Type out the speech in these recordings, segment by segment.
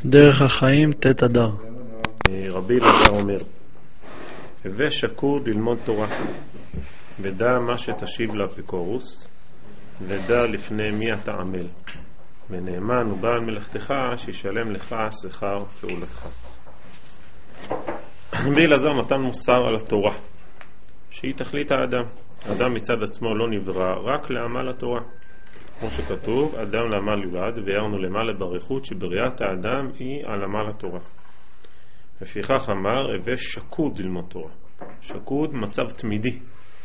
דרך החיים תת אדר. רבי אלעזר אומר, הווה שקוד ללמוד תורה, ודע מה שתשיב לאפיקורוס, ודע לפני מי אתה עמל, ונאמן ובעל מלאכתך שישלם לך שכר פעולתך. רבי אלעזר נתן מוסר על התורה, שהיא תכלית האדם. האדם מצד עצמו לא נברא רק לעמל התורה, כמו שכתוב, אדם לעמל יולד, והערנו למעלה בריחות שבריאת האדם היא על עמל התורה. לפיכך אמר, הווה שקוד ללמוד תורה. שקוד מצב תמידי,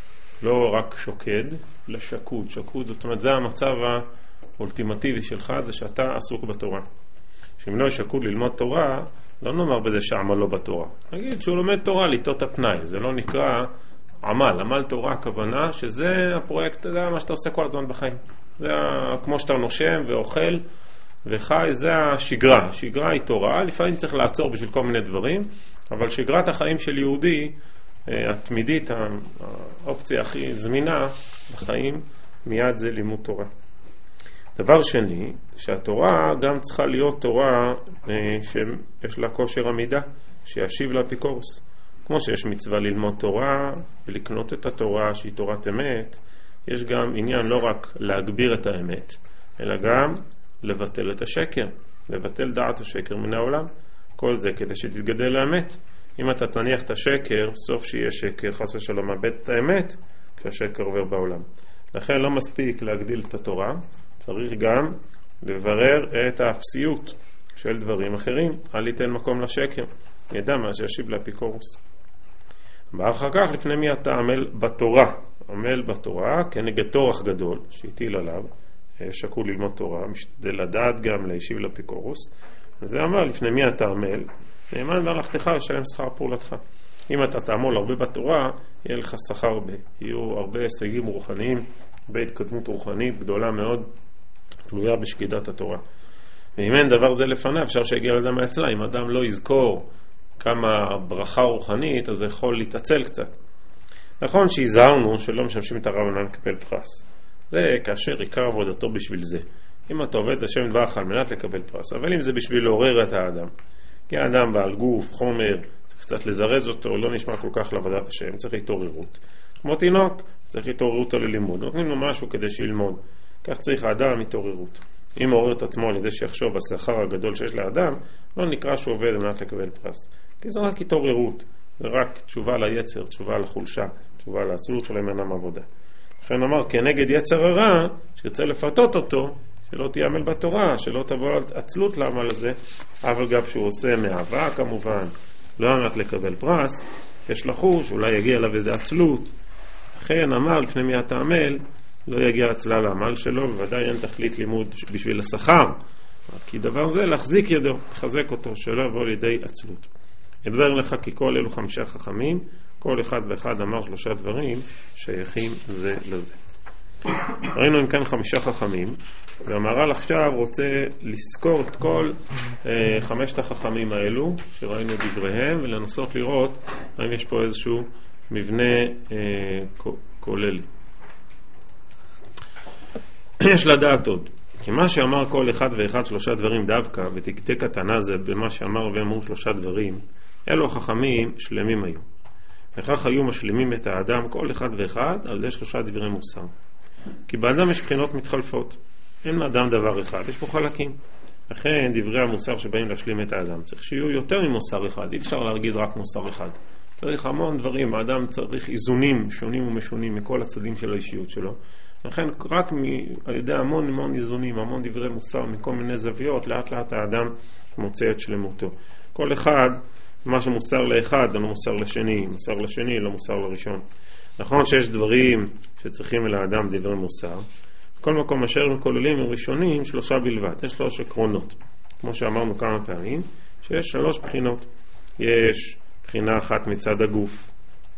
לא רק שוקד, אלא שקוד. שקוד, זאת אומרת, זה המצב האולטימטיבי שלך, זה שאתה עסוק בתורה. שאם לא שקוד ללמוד תורה, לא נאמר בזה שעמלו בתורה. נגיד שהוא לומד תורה לטעות הפנאי, זה לא נקרא עמל. עמל תורה הכוונה שזה הפרויקט, זה מה שאתה עושה כל הזמן בחיים. זה כמו שאתה נושם ואוכל וחי, זה השגרה. השגרה היא תורה, לפעמים צריך לעצור בשביל כל מיני דברים, אבל שגרת החיים של יהודי, התמידית, האופציה הכי זמינה בחיים, מיד זה לימוד תורה. דבר שני, שהתורה גם צריכה להיות תורה שיש לה כושר עמידה, שישיב לאפיקורוס. כמו שיש מצווה ללמוד תורה ולקנות את התורה שהיא תורת אמת, יש גם עניין לא רק להגביר את האמת, אלא גם לבטל את השקר, לבטל דעת השקר מן העולם. כל זה כדי שתתגדל לאמת. אם אתה תניח את השקר, סוף שיהיה שקר, חס ושלום מאבד את האמת, כשהשקר עובר בעולם. לכן לא מספיק להגדיל את התורה, צריך גם לברר את האפסיות של דברים אחרים, אל ייתן מקום לשקר, ידע מה שישיב לאפיקורוס. ואחר כך לפני מי אתה עמל בתורה, עמל בתורה כנגד תורח גדול שהטיל עליו, שקול ללמוד תורה, משתדל לדעת גם להשיב לאפיקורוס. זה אמר לפני מי אתה עמל, נאמן בהלכתך לשלם שכר פעולתך. אם אתה תעמול הרבה בתורה, יהיה לך שכר הרבה, יהיו הרבה הישגים רוחניים, בהתקדמות רוחנית גדולה מאוד, תלויה בשקידת התורה. ואם אין דבר זה לפניו, אפשר שיגיע לאדם מהצלה. אם אדם לא יזכור כמה ברכה רוחנית, אז זה יכול להתעצל קצת. נכון שהזהרנו שלא משמשים את הרב לקבל פרס. זה כאשר עיקר עבודתו בשביל זה. אם אתה עובד השם יתברך על מנת לקבל פרס, אבל אם זה בשביל לעורר את האדם, כי האדם בעל גוף, חומר, צריך קצת לזרז אותו, לא נשמע כל כך לעבודת השם, צריך התעוררות. כמו תינוק, צריך התעוררות על לימוד. נותנים לו משהו כדי שילמוד. כך צריך האדם התעוררות. אם עורר את עצמו על ידי שיחשוב בשכר הגדול שיש לאדם, לא נקרא שהוא עובד על מנת לקבל פרס. כי זה רק התעוררות. זה רק תשובה ליצר, תשובה לחולשה, תשובה לעצלות שלהם אינם עבודה. לכן אמר, כנגד יצר הרע, שרצה לפתות אותו, שלא תיעמל בתורה, שלא תבוא עצלות לעמל הזה, אבל גם שהוא עושה מאהבה כמובן, לא אמרת לקבל פרס, יש לחוש, אולי יגיע אליו איזה עצלות. לכן אמר, לפני מי אתה עמל, לא יגיע עצלה לעמל שלו, בוודאי אין תכלית לימוד בשביל השכר, כי דבר זה להחזיק ידו, לחזק אותו, שלא יבוא לידי עצלות. ידבר לך כי כל אלו 5 חכמים, כל אחד ואחד אמר 3 דברים שייכים זה לזה. ראינו אם כאן 5 חכמים, והמהר"ל עכשיו רוצה לזכור את כל 5 החכמים האלו שראינו דבריהם, ולנסות לראות האם יש פה איזשהו מבנה כולל. יש לדעת עוד, כי מה שאמר כל אחד ואחד 3 דברים דווקא, ותקתק קטנה זה במה שאמר ואמרו 3 דברים, אלו החכמים שלמים היו. וכך היו משלימים את האדם כל אחד ואחד על ידי 3 דברי מוסר. כי באדם יש בחינות מתחלפות. אין לאדם דבר אחד, יש פה חלקים. לכן דברי המוסר שבאים להשלים את האדם צריך שיהיו יותר ממוסר אחד. אי אפשר להגיד רק מוסר אחד. צריך המון דברים. האדם צריך איזונים שונים ומשונים מכל הצדדים של האישיות שלו. לכן רק על ידי המון איזונים, המון דברי מוסר מכל מיני זוויות, לאט לאט האדם מוצא את שלמותו. כל אחד, מה שמוסר לאחד לא מוסר לשני, מוסר לשני לא מוסר לראשון. נכון שיש דברים שצריכים אל האדם דברי מוסר. בכל מקום אשר הם כוללים הם ראשונים 3 בלבד. יש 3 עקרונות. כמו שאמרנו כמה פעמים, שיש 3 בחינות. יש בחינה אחת מצד הגוף,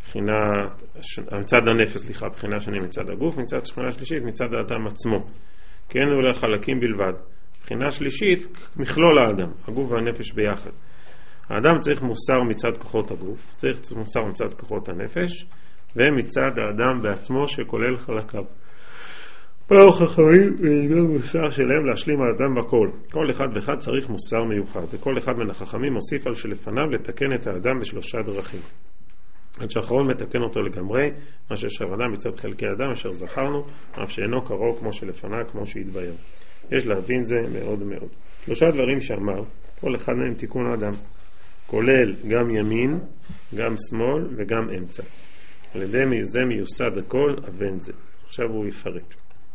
מצד הנפש, בחינה שני מצד הגוף, בחינה שלישית מצד האדם עצמו. כן, אולי חלקים בלבד. בחינה שלישית, מכלול האדם, הגוף והנפש ביחד. האדם צריך מוסר מצד כוחות הגוף, צריך מוסר מצד כוחות הנפש, ומצד האדם בעצמו שכולל חלקיו. באו חכמים והביאו מוסר שלהם להשלים האדם בכל. כל אחד ואחד צריך מוסר מיוחד, וכל אחד מן החכמים מוסיף על שלפניו לתקן את האדם בשלושה דרכים. עד שאחרון מתקן אותו לגמרי, מה ששבנה מצד חלקי האדם אשר זכרנו, אף שאינו קרוב כמו שלפניו, כמו שהתבהר. יש להבין זה מאוד מאוד. שלושה דברים שאמר, כל אחד מהם תיקון האדם, כולל גם ימין, גם שמאל וגם אמצע. על ידי זה מיוסד הכל, אבן זה. עכשיו הוא יפרט.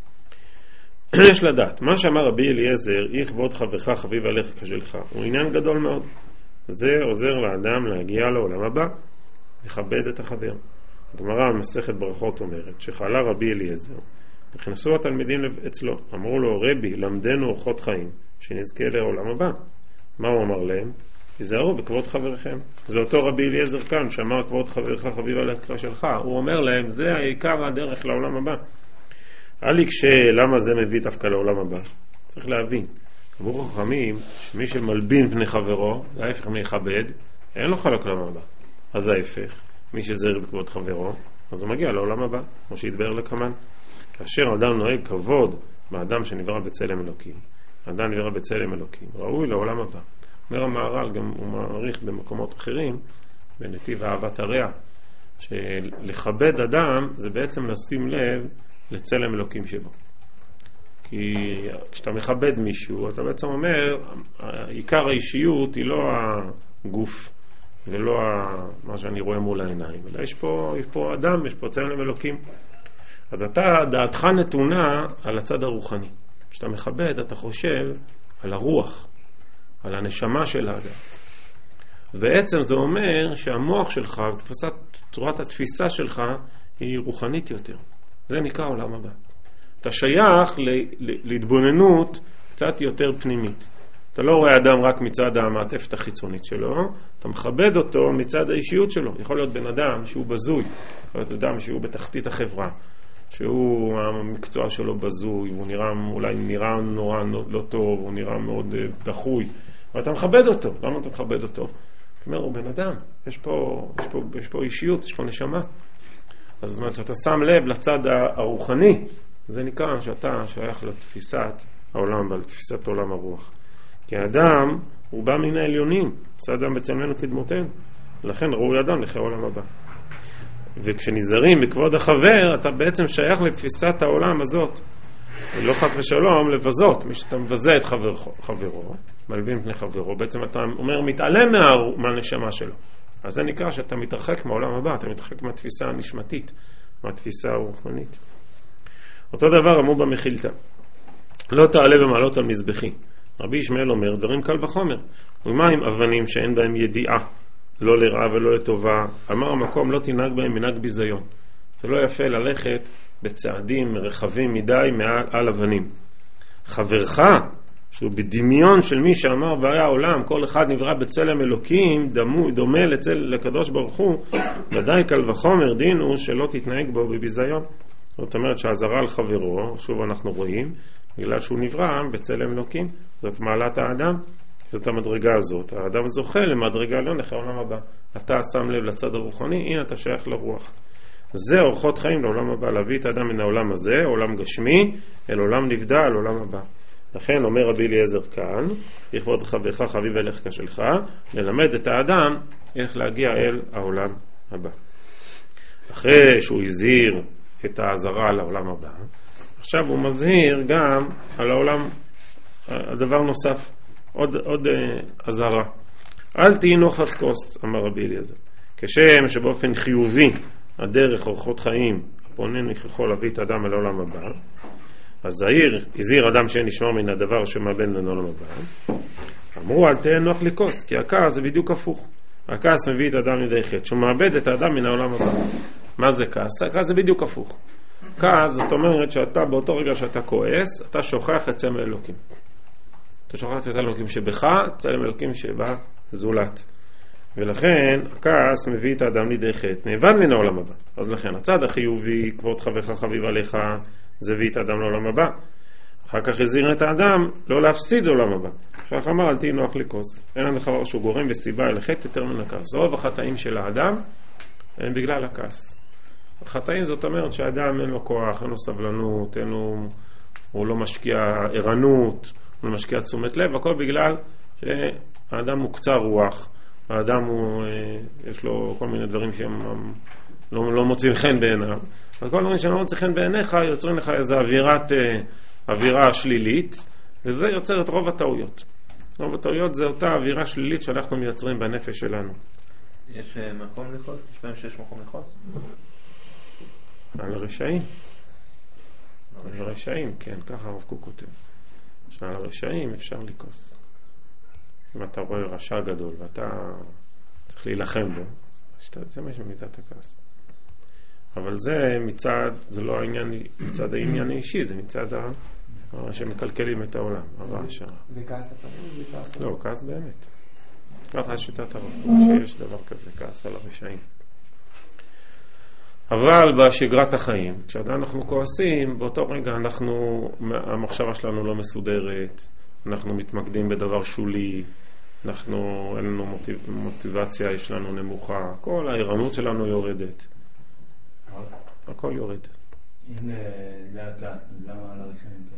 יש לדעת, מה שאמר רבי אליעזר, אי כבוד חברך חביב עליך כשלך, הוא עניין גדול מאוד. זה עוזר לאדם להגיע לעולם הבא, לכבד את החבר. הגמרא במסכת ברכות אומרת, שחלה רבי אליעזר, נכנסו התלמידים אצלו, אמרו לו, רבי, למדנו אורחות חיים, שנזכה לעולם הבא. מה הוא אמר להם? תיזהרו בכבוד חברכם. זה אותו רבי אליעזר כאן, שאמר כבוד חברך חביב עליך כשלך, הוא אומר להם, זה העיקר הדרך לעולם הבא. עלי למה זה מביא דווקא לעולם הבא? צריך להבין. אמרו חכמים, שמי שמלבין פני חברו, זה ההפך מכבד, אין לו חלק לעולם הבא. אז ההפך, מי שזהיר בכבוד חברו, אז הוא מגיע לעולם הבא, כמו שהתבהר לקמן. כאשר אדם נוהג כבוד באדם שנברא בצלם אלוקים, אדם נברא בצלם אלוקים, ראוי לעולם הבא. אומר המהר"ל, גם הוא מעריך במקומות אחרים, בנתיב אהבת הרע, שלכבד אדם זה בעצם לשים לב לצלם אלוקים שבו. כי כשאתה מכבד מישהו, אתה בעצם אומר, עיקר האישיות היא לא הגוף, ולא מה שאני רואה מול העיניים, אלא יש פה אדם, יש פה צלם אלוקים. אז דעתך נתונה על הצד הרוחני. כשאתה מכבד, אתה חושב על הרוח, על הנשמה של האדם. בעצם זה אומר שהמוח שלך, צורת התפיסה שלך, היא רוחנית יותר. זה נקרא עולם הבא. אתה שייך להתבוננות קצת יותר פנימית. אתה לא רואה אדם רק מצד המעטפת החיצונית שלו, אתה מכבד אותו מצד האישיות שלו. יכול להיות בן אדם שהוא בזוי, יכול להיות אדם שהוא בתחתית החברה, שהוא המקצוע שלו בזוי, הוא אולי נראה נורא לא טוב, הוא נראה מאוד דחוי, ואתה מכבד אותו. למה אתה מכבד אותו? זאת אומרת, הוא בן אדם, יש פה אישיות, יש פה נשמה. אז זאת אומרת, שאתה שם לב לצד הרוחני, זה נקרא שאתה שייך לתפיסת העולם ולתפיסת עולם הרוח. כי האדם הוא בא מן העליונים, עשה אדם בצלמנו כדמותנו, לכן ראוי אדם לחיי העולם הבא. וכשנזהרים בכבוד החבר, אתה בעצם שייך לתפיסת העולם הזאת. לא חס ושלום לבזות, מי שאתה מבזה את חברו, מלבין פני חברו, בעצם אתה אומר מתעלם מהנשמה שלו. אז זה נקרא שאתה מתרחק מהעולם הבא, אתה מתרחק מהתפיסה הנשמתית, מהתפיסה הרוחנית. אותו דבר אמרו במחילתא, לא תעלה במעלות על מזבחי. רבי ישמעאל אומר, דברים קל וחומר. ומה עם אבנים שאין בהם ידיעה, לא לרעה ולא לטובה? אמר המקום, לא תנהג בהם מנהג ביזיון. זה לא יפה ללכת בצעדים רחבים מדי מעל אבנים. חברך, שהוא בדמיון של מי שאמר והיה העולם, כל אחד נברא בצלם אלוקים, דומה לקדוש ברוך הוא, ודאי קל וחומר דין הוא שלא תתנהג בו בביזיון. זאת אומרת שהזרה על חברו, שוב אנחנו רואים, בגלל שהוא נברא בצלם אלוקים, זאת מעלת האדם, זאת המדרגה הזאת. האדם זוכה למדרגה עליון אחרי העולם הבא. אתה שם לב לצד הרוחני, הנה אתה שייך לרוח. זה אורחות חיים לעולם הבא, להביא את האדם מן העולם הזה, עולם גשמי, אל עולם נבדל, אל עולם הבא. לכן אומר רבי אליעזר כאן, לכבוד חברך חביב עליך כשלך, ללמד את האדם איך להגיע אל העולם הבא. אחרי שהוא הזהיר את העזרה על העולם הבא, עכשיו הוא מזהיר גם על העולם, הדבר נוסף, עוד עזרה. אל תהי נוכח כוס, אמר רבי אליעזר. כשם שבאופן חיובי הדרך אורחות חיים הפונן יכול להביא את האדם אל העולם הבא, אז הזהיר אדם שאין נשמר מן הדבר שמאבד לעולם הבא. אמרו אל תהיה נוח לכוס, כי הכעס זה בדיוק הפוך. הכעס מביא את האדם לידי חטא, שהוא מאבד את האדם מן העולם הבא. מה זה כעס? הכעס זה בדיוק הפוך. כעס זאת אומרת שאתה באותו רגע שאתה כועס, אתה שוכח את צלם אלוקים. אתה שוכח את צלם אלוקים שבך, צלם אלוקים שבא זולת. ולכן הכעס מביא את האדם לידי חטא, נאבד מן העולם הבא. אז לכן הצד החיובי, כבוד חברך חביב עליך, זה הביא את האדם לעולם הבא. אחר כך הזהיר את האדם לא להפסיד עולם הבא. אחר כך אמר אל תהי נוח לכוס. אין לנו דבר שהוא גורם וסיבה אל חטא יותר מן הכעס. רוב החטאים של האדם הם בגלל הכעס. חטאים זאת אומרת שהאדם אין לו כוח, אין לו סבלנות, הוא לא משקיע ערנות, הוא לא משקיע תשומת לב, הכל בגלל שהאדם הוא קצר רוח, האדם יש לו כל מיני דברים שהם לא מוצאים חן בעיניו, וכל דברים שלא מוצאים חן בעיניך יוצרים לך איזו אווירה שלילית, וזה יוצר את רוב הטעויות. רוב הטעויות זה אותה אווירה שלילית שאנחנו מייצרים בנפש שלנו. יש מקום לכעוס? יש פעמים שיש מקום לכעוס? על הרשעים. על הרשעים, כן, ככה הרב קוק כותב. שעל הרשעים אפשר לכעוס. אם אתה רואה רשע גדול ואתה צריך להילחם בו, זה מה שמידת הכעס. אבל זה לא העניין מצד העניין האישי, זה מצד שמקלקלים את העולם, הרשע. זה כעס הפנים? לא, כעס באמת. ככה שיטת הרב קוק, שיש דבר כזה, כעס על הרשעים. אבל בשגרת החיים, כשאנחנו כועסים, באותו רגע המחשבה שלנו לא מסודרת, אנחנו מתמקדים בדבר שולי, אין לנו מוטיבציה, יש לנו נמוכה, כל הערנות שלנו יורדת. הכל יורד. אם למה על הרשעים כן?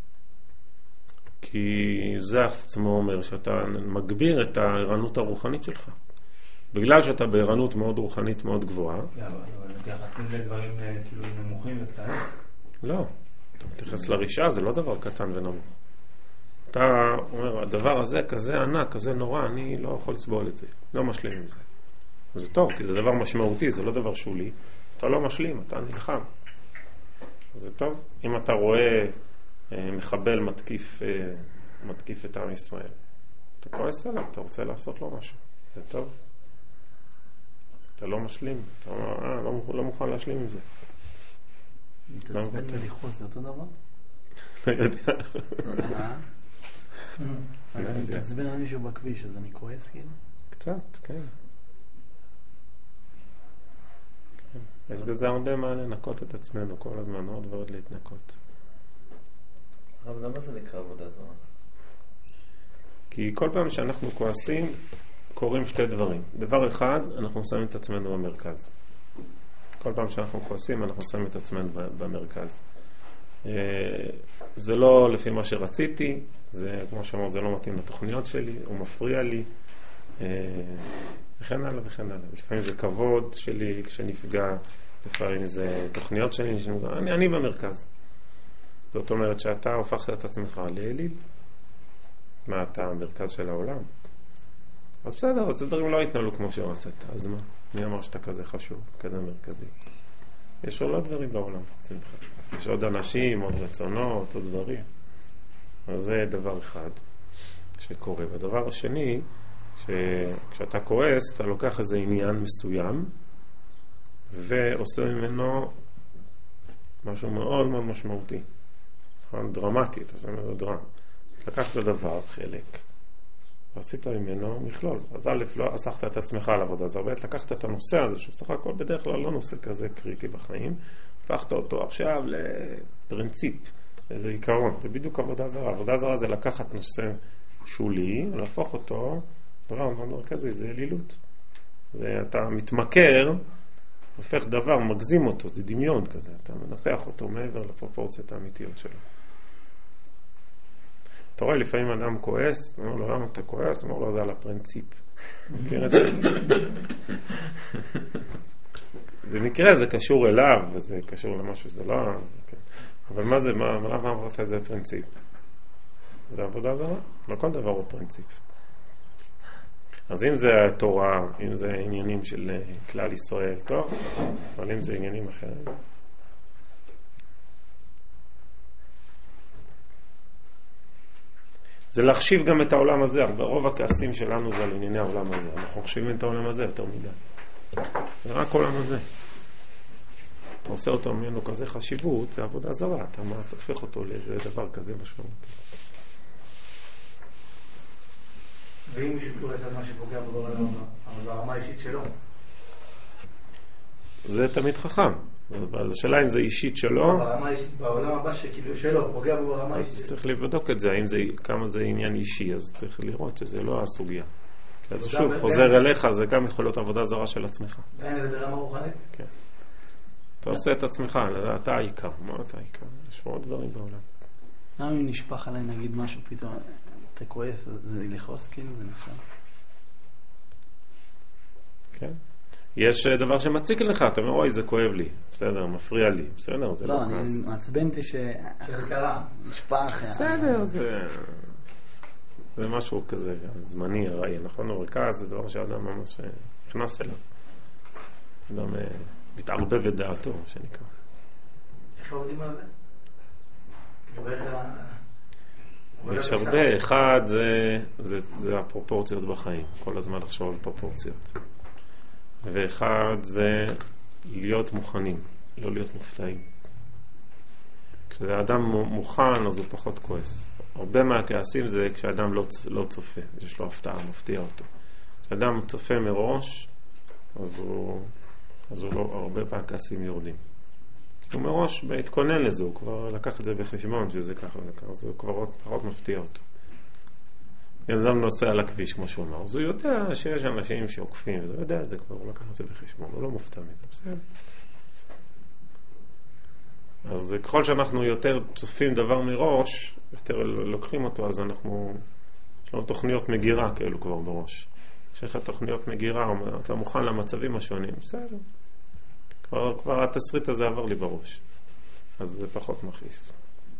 כי זה עצמו אומר שאתה מגביר את הערנות הרוחנית שלך. בגלל שאתה בערנות מאוד רוחנית מאוד גבוהה. אבל מתייחסים לדברים כאילו נמוכים וקטנים? לא. אתה מתייחס לרשעה, זה לא דבר קטן ונמוך. אתה אומר, הדבר הזה כזה ענק, כזה נורא, אני לא יכול לסבול את זה. לא משלים עם זה. זה טוב, כי זה דבר משמעותי, זה לא דבר שולי. אתה לא משלים, אתה נלחם. זה טוב. אם אתה רואה מחבל מתקיף את עם ישראל, אתה כועס עליו, אתה רוצה לעשות לו משהו. זה טוב. אתה לא משלים, אתה אומר, לא מוכן להשלים עם זה. מתעצבן ולכעוס, זה אותו דבר? לא יודע. אני מתעצבן על מישהו בכביש, אז אני כועס כאילו? קצת, כן. יש בזה הרבה מה לנקות את עצמנו כל הזמן, עוד ועוד להתנקות. אבל למה זה נקרא עבודה זרה? כי כל פעם שאנחנו כועסים, קורים שתי דברים. דבר אחד, אנחנו שמים את עצמנו במרכז. כל פעם שאנחנו כועסים, אנחנו שמים את עצמנו במרכז. זה לא לפי מה שרציתי, זה, כמו שאמרת, זה לא מתאים לתוכניות שלי, הוא מפריע לי, וכן הלאה וכן הלאה. לפעמים זה כבוד שלי כשנפגע, לפעמים זה תוכניות שלי, אני במרכז. זאת אומרת שאתה הופכת את עצמך לאליל. מה, אתה המרכז של העולם? אז בסדר, אז הדברים לא יתנהלו כמו שרצית. אז מה? מי אמר שאתה כזה חשוב, כזה מרכזי? יש עוד דברים בעולם חוצים לך. יש עוד אנשים, עוד רצונות, עוד דברים. אז זה דבר אחד שקורה. והדבר השני, כשאתה כועס, אתה לוקח איזה עניין מסוים ועושה ממנו משהו מאוד מאוד משמעותי. דרמטי, אתה עושה ממנו דרמה. לקחת דבר, חלק, ועשית ממנו מכלול. אז א', לא אסחת את עצמך על עבודה זרה, ב', לקחת את הנושא הזה, שצריך הכל בדרך כלל לא נושא כזה קריטי בחיים, הפכת אותו עכשיו לפרינציפ, איזה עיקרון. זה בדיוק עבודה זרה. עבודה זרה זה לקחת נושא שולי, ולהפוך אותו דבר מאוד מרכזי, זה אלילות. אתה מתמכר, הופך דבר, מגזים אותו, זה דמיון כזה, אתה מנפח אותו מעבר לפרופורציות האמיתיות שלו. אתה רואה, לפעמים אדם כועס, אומר לו, למה אתה כועס? אומר לו, זה על הפרינציפ. מכיר את זה? במקרה זה קשור אליו, וזה קשור למשהו, זה לא... אבל מה זה, למה אמרת איזה פרינציפ? זה עבודה זרה? לא כל דבר הוא פרינציפ. אז אם זה התורה, אם זה עניינים של כלל ישראל, טוב, אבל אם זה עניינים אחרים... זה להחשיב גם את העולם הזה. רוב הכעסים שלנו זה על ענייני העולם הזה. אנחנו חושבים את העולם הזה יותר מדי. זה רק העולם הזה. אתה עושה אותו ממנו כזה חשיבות, זה עבודה זרה. אתה הופך אותו לדבר כזה משמעות. ואם מישהו קורא את מה שפוגע בעולם הבא, אבל ברמה האישית שלו? זה תמיד חכם. אבל השאלה אם זה אישית שלו, בעולם הבא שכאילו שלו, פוגע ברמה האישית שלו. צריך לבדוק את זה, כמה זה עניין אישי, אז צריך לראות שזה לא הסוגיה. אז שוב, חוזר אליך, זה גם יכול להיות עבודה זרה של עצמך. זה ברמה רוחנית? כן. אתה עושה את עצמך, אתה העיקר. מה אתה העיקר? יש עוד דברים בעולם. גם אם נשפח עליי נגיד משהו פתאום, אתה כועס, זה לכעוס כאילו, זה נחשב. כן. יש דבר שמציק לך, אתה אומר, אוי, זה כואב לי. בסדר, מפריע לי. בסדר, זה לא לא, כעס. אני מעצבנתי שזה קרה. נשפח. בסדר, זה משהו כזה זמני, הרי, נכון? אבל זה דבר שאדם ממש נכנס אליו. אדם מתערבב בדעתו, שנקרא. איך עובדים על זה? יש הרבה. אחד זה הפרופורציות בחיים, כל הזמן לחשוב על פרופורציות. ואחד זה להיות מוכנים, לא להיות מופתעים. כשאדם מוכן אז הוא פחות כועס. הרבה מהכעסים זה כשאדם לא צופה, יש לו הפתעה, מפתיע אותו. כשאדם צופה מראש אז הוא לא, הרבה מהכעסים יורדים. הוא מראש בהתכונן לזה, הוא כבר לקח את זה בחשבון שזה ככה וככה, אז הוא כבר פחות מפתיע אותו. אם אדם נוסע על הכביש כמו שהוא אמר, אז הוא יודע שיש אנשים שעוקפים, הוא יודע את זה כבר, הוא לקח את זה בחשבון, הוא לא מופתע מזה, בסדר. אז ככל שאנחנו יותר צופים דבר מראש, יותר לוקחים אותו, אז יש לנו תוכניות מגירה כאלו כבר בראש. כשיש לך תוכניות מגירה, אתה מוכן למצבים השונים, בסדר. כבר התסריט הזה עבר לי בראש. אז זה פחות מכעיס.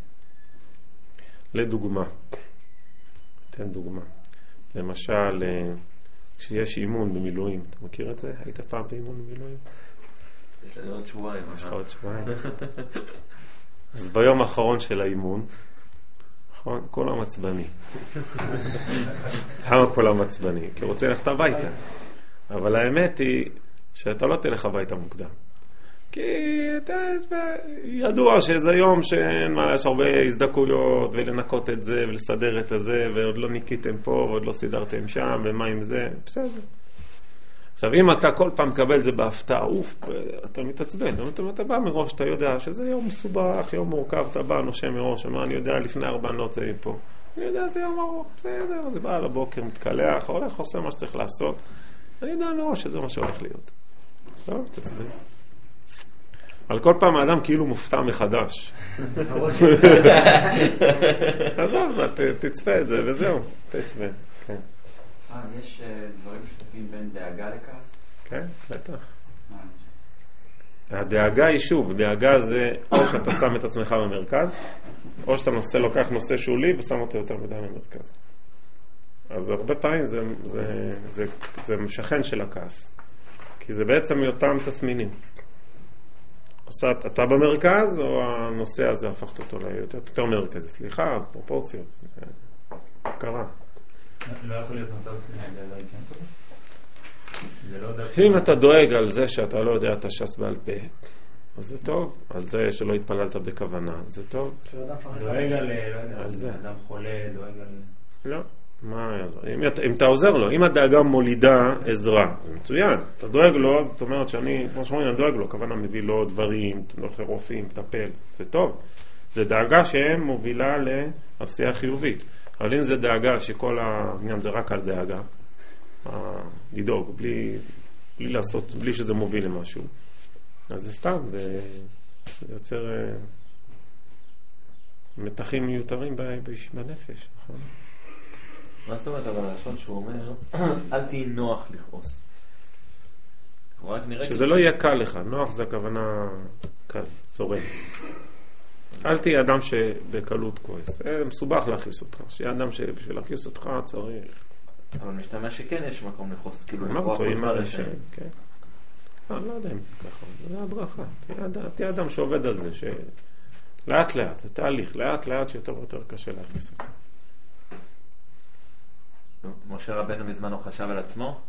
לדוגמה, תן דוגמה. למשל, כשיש אימון במילואים, אתה מכיר את זה? היית פעם באימון במילואים? יש לי עוד שבועיים. יש לך עוד שבועיים. אז ביום האחרון של האימון, נכון? כולם עצבני. למה כולם עצבני? כי רוצה ללכת הביתה. אבל האמת היא שאתה לא תלך הביתה מוקדם. כי ידוע שזה יום שאין מה, יש הרבה הזדקויות ולנקות את זה ולסדר את זה ועוד לא ניקיתם פה ועוד לא סידרתם שם ומה עם זה, בסדר. עכשיו אם אתה כל פעם מקבל זה בהפתעה, אתה מתעצבן, אתה בא מראש, אתה יודע שזה יום מסובך, יום מורכב, אתה בא נושם מראש, אומר אני יודע לפני 4 נוצאים פה, אני יודע זה יום ארוך, בסדר, זה בא על הבוקר, מתקלח, הולך, עושה מה שצריך לעשות, אני יודע מראש שזה מה שהולך להיות. טוב, תצבן. על כל פעם האדם כאילו מופתע מחדש. עזוב, תצפה את זה וזהו, תצפה. יש דברים משותפים בין דאגה לכעס? כן, בטח. הדאגה היא שוב, דאגה זה או שאתה שם את עצמך במרכז, או שאתה לוקח נושא שולי ושם אותו יותר מדי במרכז. אז הרבה פעמים זה משכן של הכעס. כי זה בעצם אותם תסמינים. אתה במרכז או הנושא הזה הפכת אותו ליותר מרכזי? סליחה, פרופורציות. קרה. לא יכול להיות מצב אם אתה דואג על זה שאתה לא יודע את הש"ס בעל פה, אז זה טוב. על זה שלא התפללת בכוונה, זה טוב. דואג על זה. אדם חולה, דואג על... לא. מה יעזור? אם אתה עוזר לו, אם הדאגה מולידה עזרה, זה מצוין. אתה דואג לו, אז זאת אומרת שאני, כמו שאומרים, אני דואג לו, כוונה מביא לו דברים, הולך לרופאים, מטפל, זה טוב. זה דאגה שמובילה לעשייה חיובית. אבל אם זה דאגה שכל העניין זה רק על דאגה, לדאוג, בלי לעשות, בלי שזה מוביל למשהו, אז זה סתם, זה יוצר מתחים מיותרים בנפש, נכון? מה זאת אומרת אבל הלשון שהוא אומר אל תהי נוח לכעוס? שזה לא יהיה קל לך. נוח זה הכוונה קל, סורן. אל תהיה אדם שבקלות כועס. מסובך להכיס אותך. שיהיה אדם שבשביל להכיס אותך צריך. אבל משתמע שכן יש מקום לכעוס. אמרתו עם הרשם, כן. לא יודע אם זה ככה. זה הדרכה. תהיה אדם שעובד על זה. לאט לאט, זה תהליך. לאט לאט שיותר ויותר קשה להכיס אותך. משה רבנו מזמן הוא חשב על עצמו?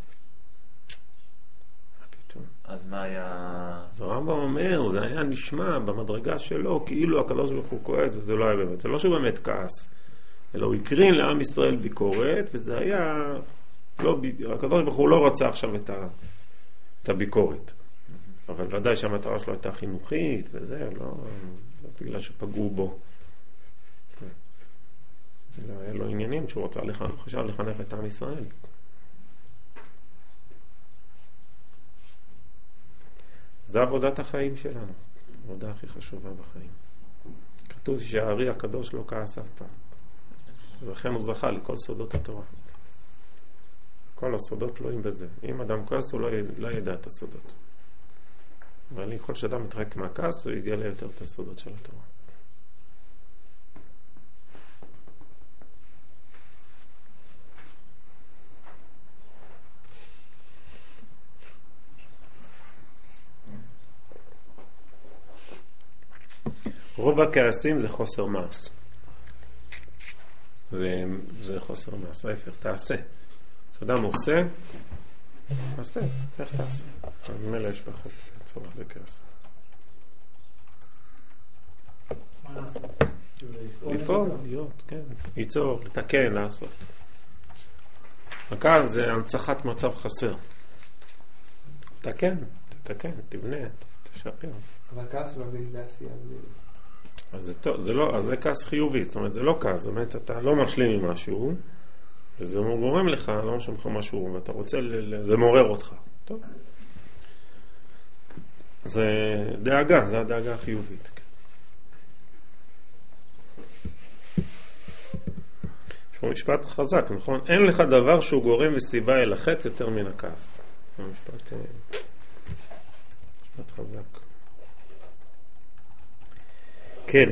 אז מה היה... אז הרמב"ם אומר, זה היה נשמע במדרגה שלו כאילו הקדוש ברוך הוא כועס, וזה לא היה באמת. זה לא שהוא באמת כעס, אלא הוא הקרין לעם ישראל ביקורת, וזה היה... הקדוש ברוך הוא לא רצה עכשיו את הביקורת. אבל ודאי שהמטרה שלו הייתה חינוכית, וזה לא... בגלל שפגעו בו. היה לו עניינים שהוא חשב לחנך את עם ישראל. זה עבודת החיים שלנו, העבודה הכי חשובה בחיים. כתוב שהארי הקדוש לא כעס אף פעם, אז לכן הוא זכה לכל סודות התורה. כל הסודות תלויים בזה. אם אדם כעס הוא לא ידע את הסודות, אבל כל שאדם מתרחק מהכעס הוא יגלה יותר את הסודות של התורה. רוב הכעסים זה חוסר מעש, וזה חוסר מעש. ההפך, תעשה. כשאדם עושה, עשה. איך תעשה? אז ממילא יש פחות צורך בכעס. מה לעשות? לפעול, להיות, כן. ליצור, לתקן, לעשות. הכעס זה הנצחת מצב חסר. תתקן, תבנה, תשפר. אבל כעס הוא מביא לעשייה. אז זה לא, אז זה כעס חיובי, זאת אומרת, זה לא כעס, זאת אומרת, אתה לא משלים עם משהו, וזה גורם לך, לא משהו לך משהו, ואתה רוצה, זה מעורר אותך. טוב. זה דאגה, זה הדאגה החיובית. יש פה משפט חזק, נכון? אין לך דבר שהוא גורם וסיבה אל החטא יותר מן הכעס. זה משפט חזק. כן.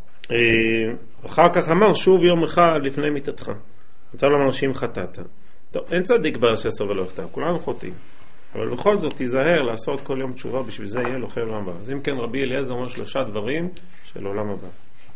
אחר כך אמר, שוב יום אחד לפני מיתתך. רוצה לומר שאם חטאת. טוב, אין צדיק באשר ולא יחטא, כולנו חוטאים. אבל בכל זאת תיזהר לעשות כל יום תשובה, בשביל זה יהיה לו חיים לעולם הבא. אז אם כן, רבי אליעזר אומר 3 דברים של עולם הבא.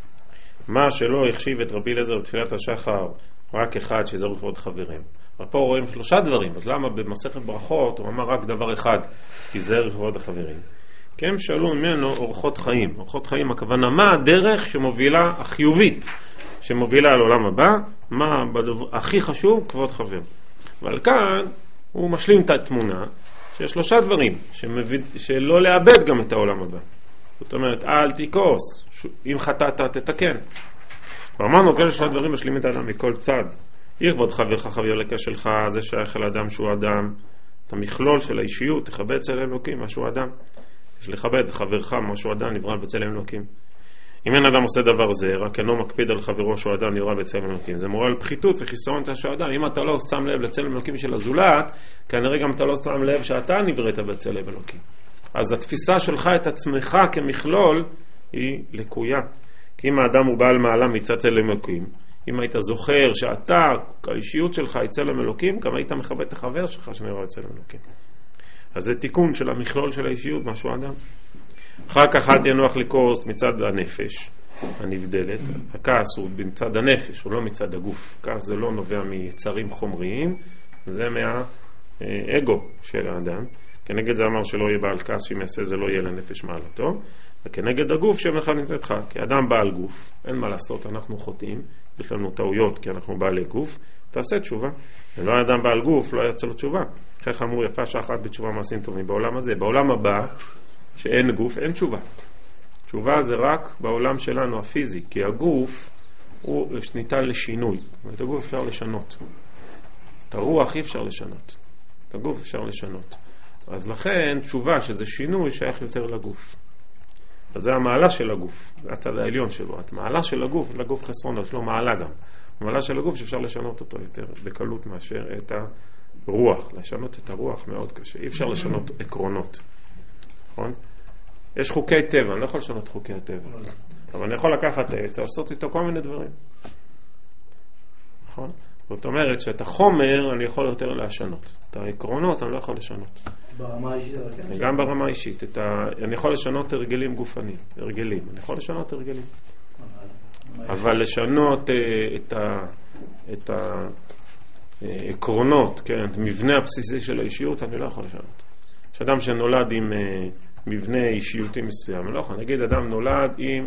מה שלא החשיב את רבי אליעזר בתפילת השחר, רק אחד, שזה לכבוד חברים. אבל פה רואים 3 דברים, אז למה במסכת ברכות הוא אמר רק דבר אחד, כי זה לכבוד החברים? כי הם שאלו ממנו אורחות חיים. אורחות חיים, הכוונה, מה הדרך שמובילה החיובית, שמובילה על עולם הבא, מה הכי חשוב, כבוד חבר. אבל כאן הוא משלים את התמונה, שיש 3 דברים, שלא לאבד גם את העולם הבא. זאת אומרת, אל תיקוס, אם חטאת תתקן. ואמרנו, כל 3 דברים משלים את האדם מכל צד. יכבוד חברך חבר לקשלך, זה שייך אל אדם שהוא אדם. את המכלול של האישיות, תכבד צלם אלוקים, משהו אדם. יש לכבד חברך, משהו אדם, נברא בצלם אלוקים. אם אין אדם עושה דבר זה, רק אינו מקפיד על חברו שהוא אדם נברא בצלם אלוקים. זה מורה על פחיתות וחיסרון של האדם. אם אתה לא שם לב לצלם אלוקים של הזולת, כנראה גם אתה לא שם לב שאתה נבראת בצלם אלוקים. אז התפיסה שלך את עצמך כמכלול היא לקויה. כי אם האדם הוא בעל מעלה מצד צלם אלוקים, אם היית זוכר שאתה, האישיות שלך היא צלם אלוקים, גם היית מכבד את החבר שלך שנברא בצלם אלוקים. אז זה תיקון של המכלול של האישיות, משהו אדם. אחר כך אל תנוח לכעוס מצד הנפש הנבדלת. הכעס הוא מצד הנפש, הוא לא מצד הגוף. כעס זה לא נובע מיצרים חומריים, זה מהאגו של האדם. כנגד זה אמר שלא יהיה בעל כעס, שאם יעשה זה לא יהיה לנפש מעלתו. וכנגד הגוף שמלכה נתתך, כי אדם בעל גוף, אין מה לעשות, אנחנו חוטאים, יש לנו טעויות כי אנחנו בעלי גוף, תעשה תשובה. ולא אדם בעל גוף, לא יצא לו תשובה. כך אמרו, יפה שאחת בתשובה מעשים טובים. בעולם הזה, בעולם הבא, שאין גוף, אין תשובה. תשובה זה רק בעולם שלנו הפיזי, כי הגוף הוא ניתן לשינוי. את הגוף אפשר לשנות. את הרוח אי אפשר לשנות. את הגוף אפשר לשנות. אז לכן תשובה שזה שינוי שייך יותר לגוף. אז זה המעלה של הגוף, זה הצד העליון שלו. המעלה של הגוף, לגוף חסרון, יש לו מעלה גם. המעלה של הגוף שאפשר לשנות אותו יותר בקלות מאשר את הרוח. לשנות את הרוח מאוד קשה. אי אפשר לשנות עקרונות. נכון? יש חוקי טבע, אני לא יכול לשנות חוקי הטבע. אבל אני יכול לקחת עץ, לעשות איתו כל מיני דברים. נכון? זאת אומרת שאת החומר אני יכול יותר לשנות. את העקרונות אני לא יכול לשנות. ברמה האישית? גם ברמה האישית. אני יכול לשנות הרגלים גופניים. הרגלים. אני יכול לשנות הרגלים. אבל לשנות את העקרונות, כן, את המבנה הבסיסי של האישיות, אני לא יכול לשנות. יש אדם שנולד עם מבנה אישיותי מסוים. אני לא יכול. נגיד אדם נולד עם,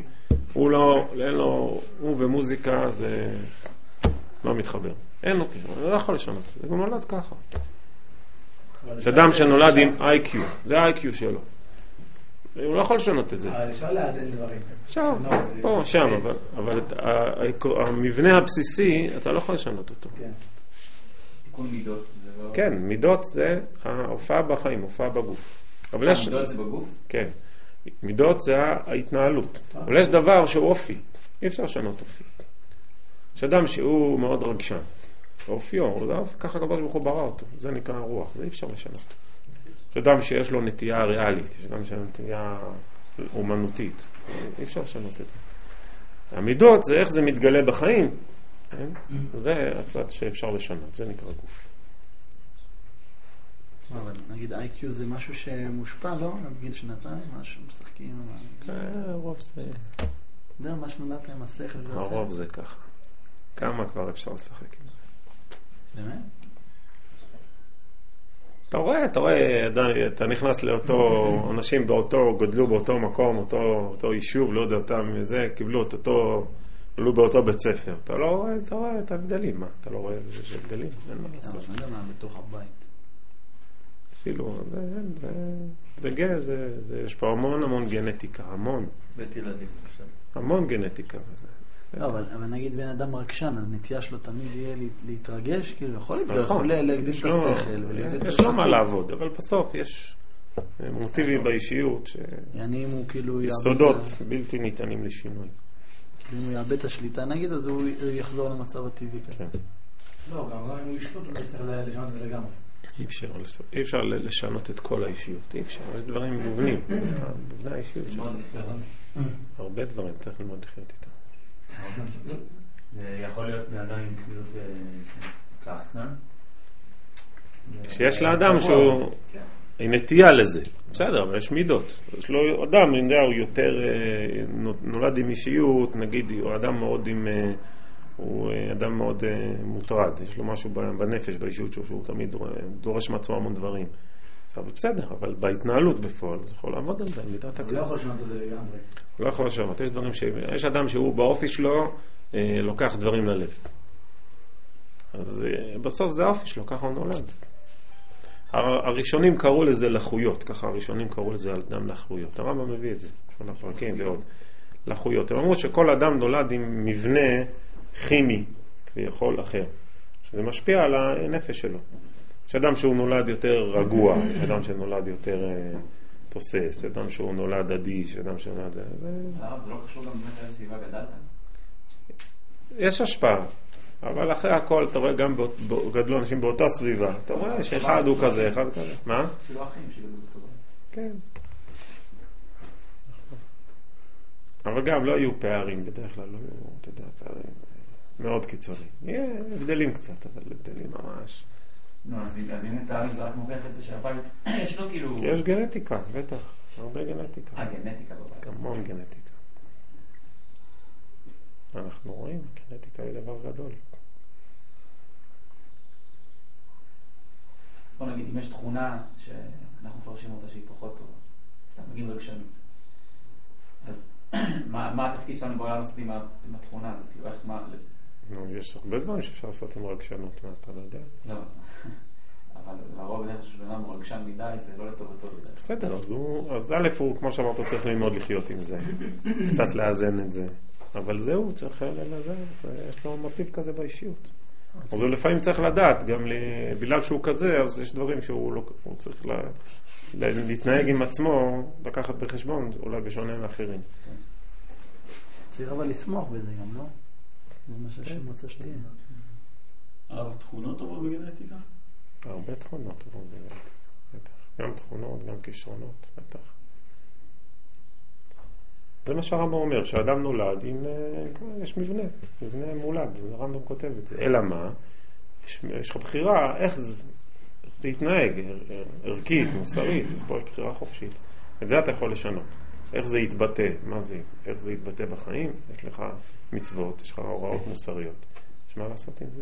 הוא ומוזיקה זה לא מתחבר. אין לו קשר, אני לא יכול לשנות. זה גם נולד ככה. יש אדם שנולד עם IQ, זה ה-IQ שלו. הוא לא יכול לשנות את זה. אפשר לעדן דברים. אפשר, פה, שם, אבל המבנה הבסיסי, אתה לא יכול לשנות אותו. תיקון מידות. כן, מידות זה ההופעה בחיים, הופעה בגוף. אבל יש... מידות זה בגוף? כן. מידות זה ההתנהלות. אבל יש דבר שהוא אופי. אי אפשר לשנות אופי. יש אדם שהוא מאוד רגשן. אופיו, ככה הקדוש ברוך הוא ברא אותו. זה נקרא רוח. זה אי אפשר לשנות. יש אדם שיש לו נטייה ריאלית. יש אדם שיש לו נטייה אומנותית. אי אפשר לשנות את זה. המידות זה איך זה מתגלה בחיים. זה הצד שאפשר לשנות. זה נקרא גוף. אבל נגיד IQ זה משהו שמושפע, לא? בגיל שנתיים, משהו משחקים. הרוב זה... יודע, מה שנולדת עם השכל זה הרוב זה ככה. כמה כבר אפשר לשחק עם זה? באמת? אתה רואה, אתה נכנס לאותו, אנשים גדלו באותו מקום, אותו יישוב, לא יודע אותם, זה, קיבלו את אותו, עלו באותו בית ספר. אתה לא רואה את הבדלים, מה? אתה לא רואה איזה הבדלים? אין מה לעשות. אבל אני יודע מה, בתוך הבית. אפילו, יש פה המון גנטיקה, המון. בית ילדים. המון גנטיקה וזה. לא, אבל נגיד בן אדם רגשן, אז נטייה שלו תמיד יהיה להתרגש, כאילו יכול להגדיל את השכל. יש לו מה לעבוד, אבל בסוף יש מוטיבים באישיות יסודות בלתי ניתנים לשינוי. אם הוא יאבד את השליטה נגיד, אז הוא יחזור למצב הטבעי. לא, גם אם הוא ישלוט, הוא צריך לשנות את זה לגמרי. אי אפשר לשנות את כל האישיות, אי אפשר, יש דברים מובנים, מובנה האישיות הרבה דברים צריך ללמוד לחיות איתם. זה יכול להיות מאדם עם תמידות כעסן? שיש לאדם שהוא נטייה לזה, בסדר, אבל יש מידות. יש לו אדם, הוא יותר נולד עם אישיות, נגיד, הוא אדם מאוד מוטרד, יש לו משהו בנפש, באישיות שהוא תמיד דורש מעצמו המון דברים. בסדר, אבל בהתנהלות בפועל, הוא יכול לעמוד על זה, מידת הכעס. הוא לא יכול לשנות את זה לגמרי. הוא לא יכול לשנות, יש אדם שהוא באופי שלו לוקח דברים ללב. אז בסוף זה האופי שלו, ככה הוא נולד. הראשונים קראו לזה לחויות, ככה הראשונים קראו לזה אדם לחויות. הרמב"ם מביא את זה, שונה פרקים ועוד. לחויות. הם אמרו שכל אדם נולד עם מבנה כימי, כביכול אחר. שזה משפיע על הנפש שלו. יש אדם שהוא נולד יותר רגוע, יש אדם שנולד יותר תוסס, אדם שהוא נולד אדיש, אדם שנולד... זה לא קשור גם באמת על סביבה גדלת? יש השפעה, אבל אחרי הכל אתה רואה גם גדלו אנשים באותה סביבה. אתה רואה שאחד הוא כזה, אחד כזה. מה? אפילו אחים שגדלו בכבוד. כן. אבל גם לא היו פערים, בדרך כלל לא היו, אתה יודע, פערים מאוד קיצוניים. יהיה הבדלים קצת, אבל הבדלים ממש. נו, אז הנה פערים זה רק מוכיח את זה שהבית יש לו כאילו... יש גנטיקה, בטח, הרבה גנטיקה. גנטיקה בבית. המון גנטיקה. אנחנו רואים, גנטיקה היא דבר גדול. אז בוא נגיד, אם יש תכונה שאנחנו מפרשים אותה שהיא פחות טובה, סתם מגיעים רגשנות. אז מה התפקיד שלנו בעולם לעשות עם התכונה הזאת? כאילו איך מה... יש הרבה דברים שאפשר לעשות עם רגשנות, מה אתה לא יודע? לא, אבל הרוב בדרך שבן אדם הוא רגשן מדי, זה לא לטובתו בדרך. בסדר, אז א' הוא, כמו שאמרת, צריך ללמוד לחיות עם זה. קצת לאזן את זה. אבל זהו, צריך לאזן, יש לו מוטיב כזה באישיות. אז הוא לפעמים צריך לדעת, גם בגלל שהוא כזה, אז יש דברים שהוא צריך להתנהג עם עצמו, לקחת בחשבון, אולי בשונה מאחרים. צריך אבל לסמוך בזה גם, לא? זה מה שמוצא שתהיה. תכונות טובות בגנטיקה? הרבה תכונות טובות בגנטיקה, בטח. גם תכונות, גם כישרונות, בטח. זה מה שהרמב"ם אומר, שהאדם נולד עם... יש מבנה מולד, הרמב"ם כותב את זה. אלא מה? יש לך בחירה, איך זה יתנהג, ערכית, מוסרית, פה יש בחירה חופשית. את זה אתה יכול לשנות. איך זה יתבטא, איך זה יתבטא בחיים? יש לך מצוות, יש לך הוראות מוסריות. יש מה לעשות עם זה?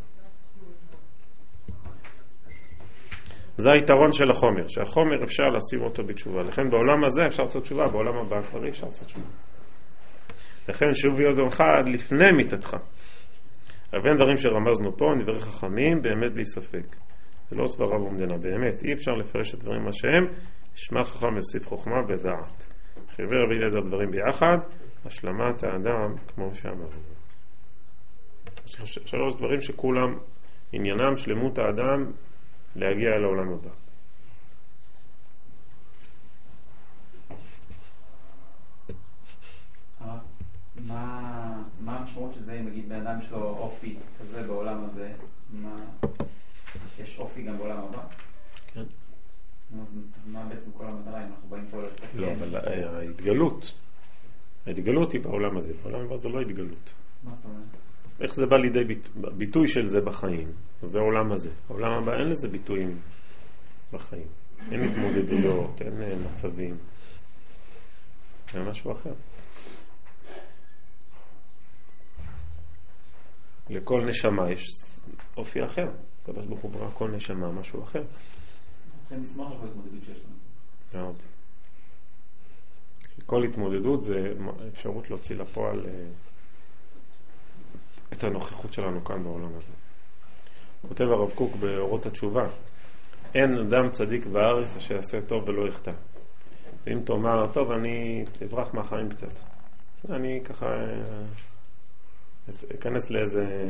זה היתרון של החומר, שהחומר אפשר לשים אותו בתשובה. לכן בעולם הזה אפשר לעשות תשובה, בעולם הבא כבר אפשר לעשות תשובה. לכן שוב יום אחד לפני מיתתך. אבל דברים שרמזנו פה, דברי חכמים, באמת בלי ספק. זה לא סברה ועומדנה, באמת. אי אפשר לפרש את דברים מה שהם, שמע חכם יוסיף חוכמה ודעת. חיבר רבי אליעזר דברים ביחד, השלמת האדם כמו שאמרנו. שלוש דברים שכולם עניינם שלמות האדם להגיע אל העולם הבא. מה המשמעות שזה, אם נגיד בן אדם יש לו אופי כזה בעולם הזה, יש אופי גם בעולם הבא? כן. אז מה בעצם כל המטרה אם אנחנו באים פה לתקן? לא, אבל ההתגלות היא בעולם הזה. בעולם הבא זה לא התגלות. מה זאת אומרת? איך זה בא לידי ביטוי של זה בחיים? זה העולם הזה. העולם הבא אין לזה ביטויים בחיים. אין התמודדויות, אין מצבים. זה משהו אחר. לכל נשמה יש אופי אחר. הקדוש ברוך הוא ברא כל נשמה משהו אחר. צריכים לשמוח על כל התמודדות שיש לנו. מאוד. כל התמודדות זה אפשרות להוציא לפועל את הנוכחות שלנו כאן בעולם הזה. כותב הרב קוק באורות התשובה, אין אדם צדיק בארץ אשר יעשה טוב ולא יחטא. ואם תאמר, טוב, אני אברח מהחיים קצת. אני ככה אכנס לאיזה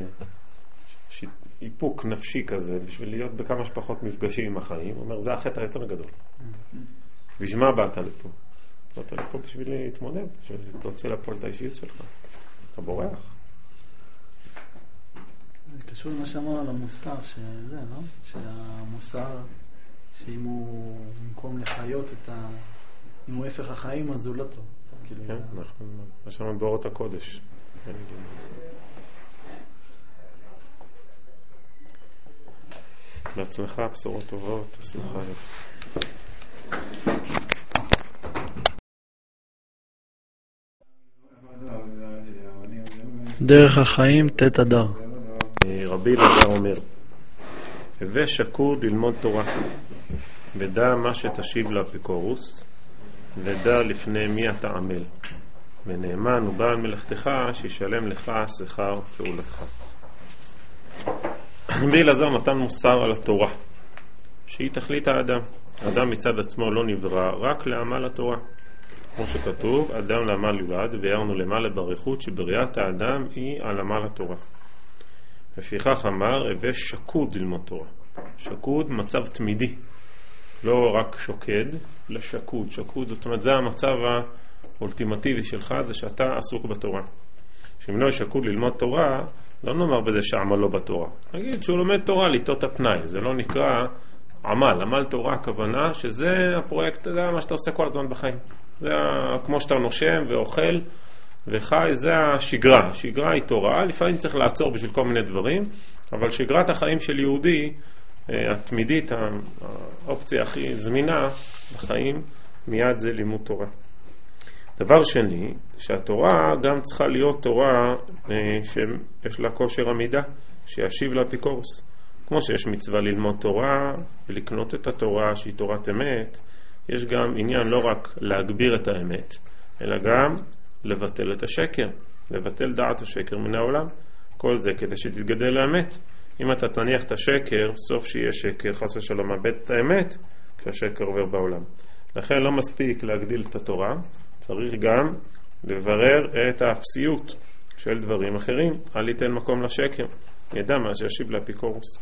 איפוק נפשי כזה, בשביל להיות בכמה שפחות מפגשים עם החיים. הוא אומר, זה החטא היותר גדול. בשביל מה באת לפה? באת לפה בשביל להתמודד, בשביל להוציא לפועל את האישיות שלך. אתה בורח. זה קשור למה שאמר על המוסר, שזה, לא? שהמוסר, שאם הוא במקום לחיות אם הוא הפך החיים, אז הוא לא טוב. כן, נכון. מה שאמרת באורות הקודש. לעצמך בשורות טובות, שמחה. דרך החיים תת אדר. רבי אלעזר אומר, הווה שקוד ללמוד תורה, ודע מה שתשיב לאפיקורוס, ודע לפני מי אתה עמל, ונאמן ובעל מלאכתך שישלם לך שכר פעולתך. רבי אלעזר נתן מוסר על התורה, שהיא תכלית האדם. האדם מצד עצמו לא נברא רק לעמל התורה. כמו שכתוב, אדם לעמל יולד, והערנו למעלה בריחות שבריאת האדם היא על עמל התורה. לפיכך אמר, הווה שקוד ללמוד תורה. שקוד מצב תמידי, לא רק שוקד, אלא שקוד. שקוד, זאת אומרת, זה המצב האולטימטיבי שלך, זה שאתה עסוק בתורה. שאם לא שקוד ללמוד תורה, לא נאמר בזה שעמלו בתורה. נגיד שהוא לומד תורה ליטות הפנאי, זה לא נקרא עמל. עמל תורה הכוונה שזה הפרויקט, זה מה שאתה עושה כל הזמן בחיים. זה כמו שאתה נושם ואוכל וחי, זה השגרה. שגרה היא תורה, לפעמים צריך לעצור בשביל כל מיני דברים, אבל שגרת החיים של יהודי, התמידית, האופציה הכי זמינה בחיים, מיד זה לימוד תורה. דבר שני, שהתורה גם צריכה להיות תורה שיש לה כושר עמידה, שישיב לאפיקורוס. כמו שיש מצווה ללמוד תורה ולקנות את התורה שהיא תורת אמת, יש גם עניין לא רק להגביר את האמת, אלא גם לבטל את השקר, לבטל דעת השקר מן העולם. כל זה כדי שתתגדל לאמת. אם אתה תניח את השקר, סוף שיהיה שקר, חס ושלום מאבד את האמת, כשהשקר עובר בעולם. לכן לא מספיק להגדיל את התורה, צריך גם לברר את האפסיות של דברים אחרים, אל ייתן מקום לשקר, ידע מה שישיב לאפיקורוס.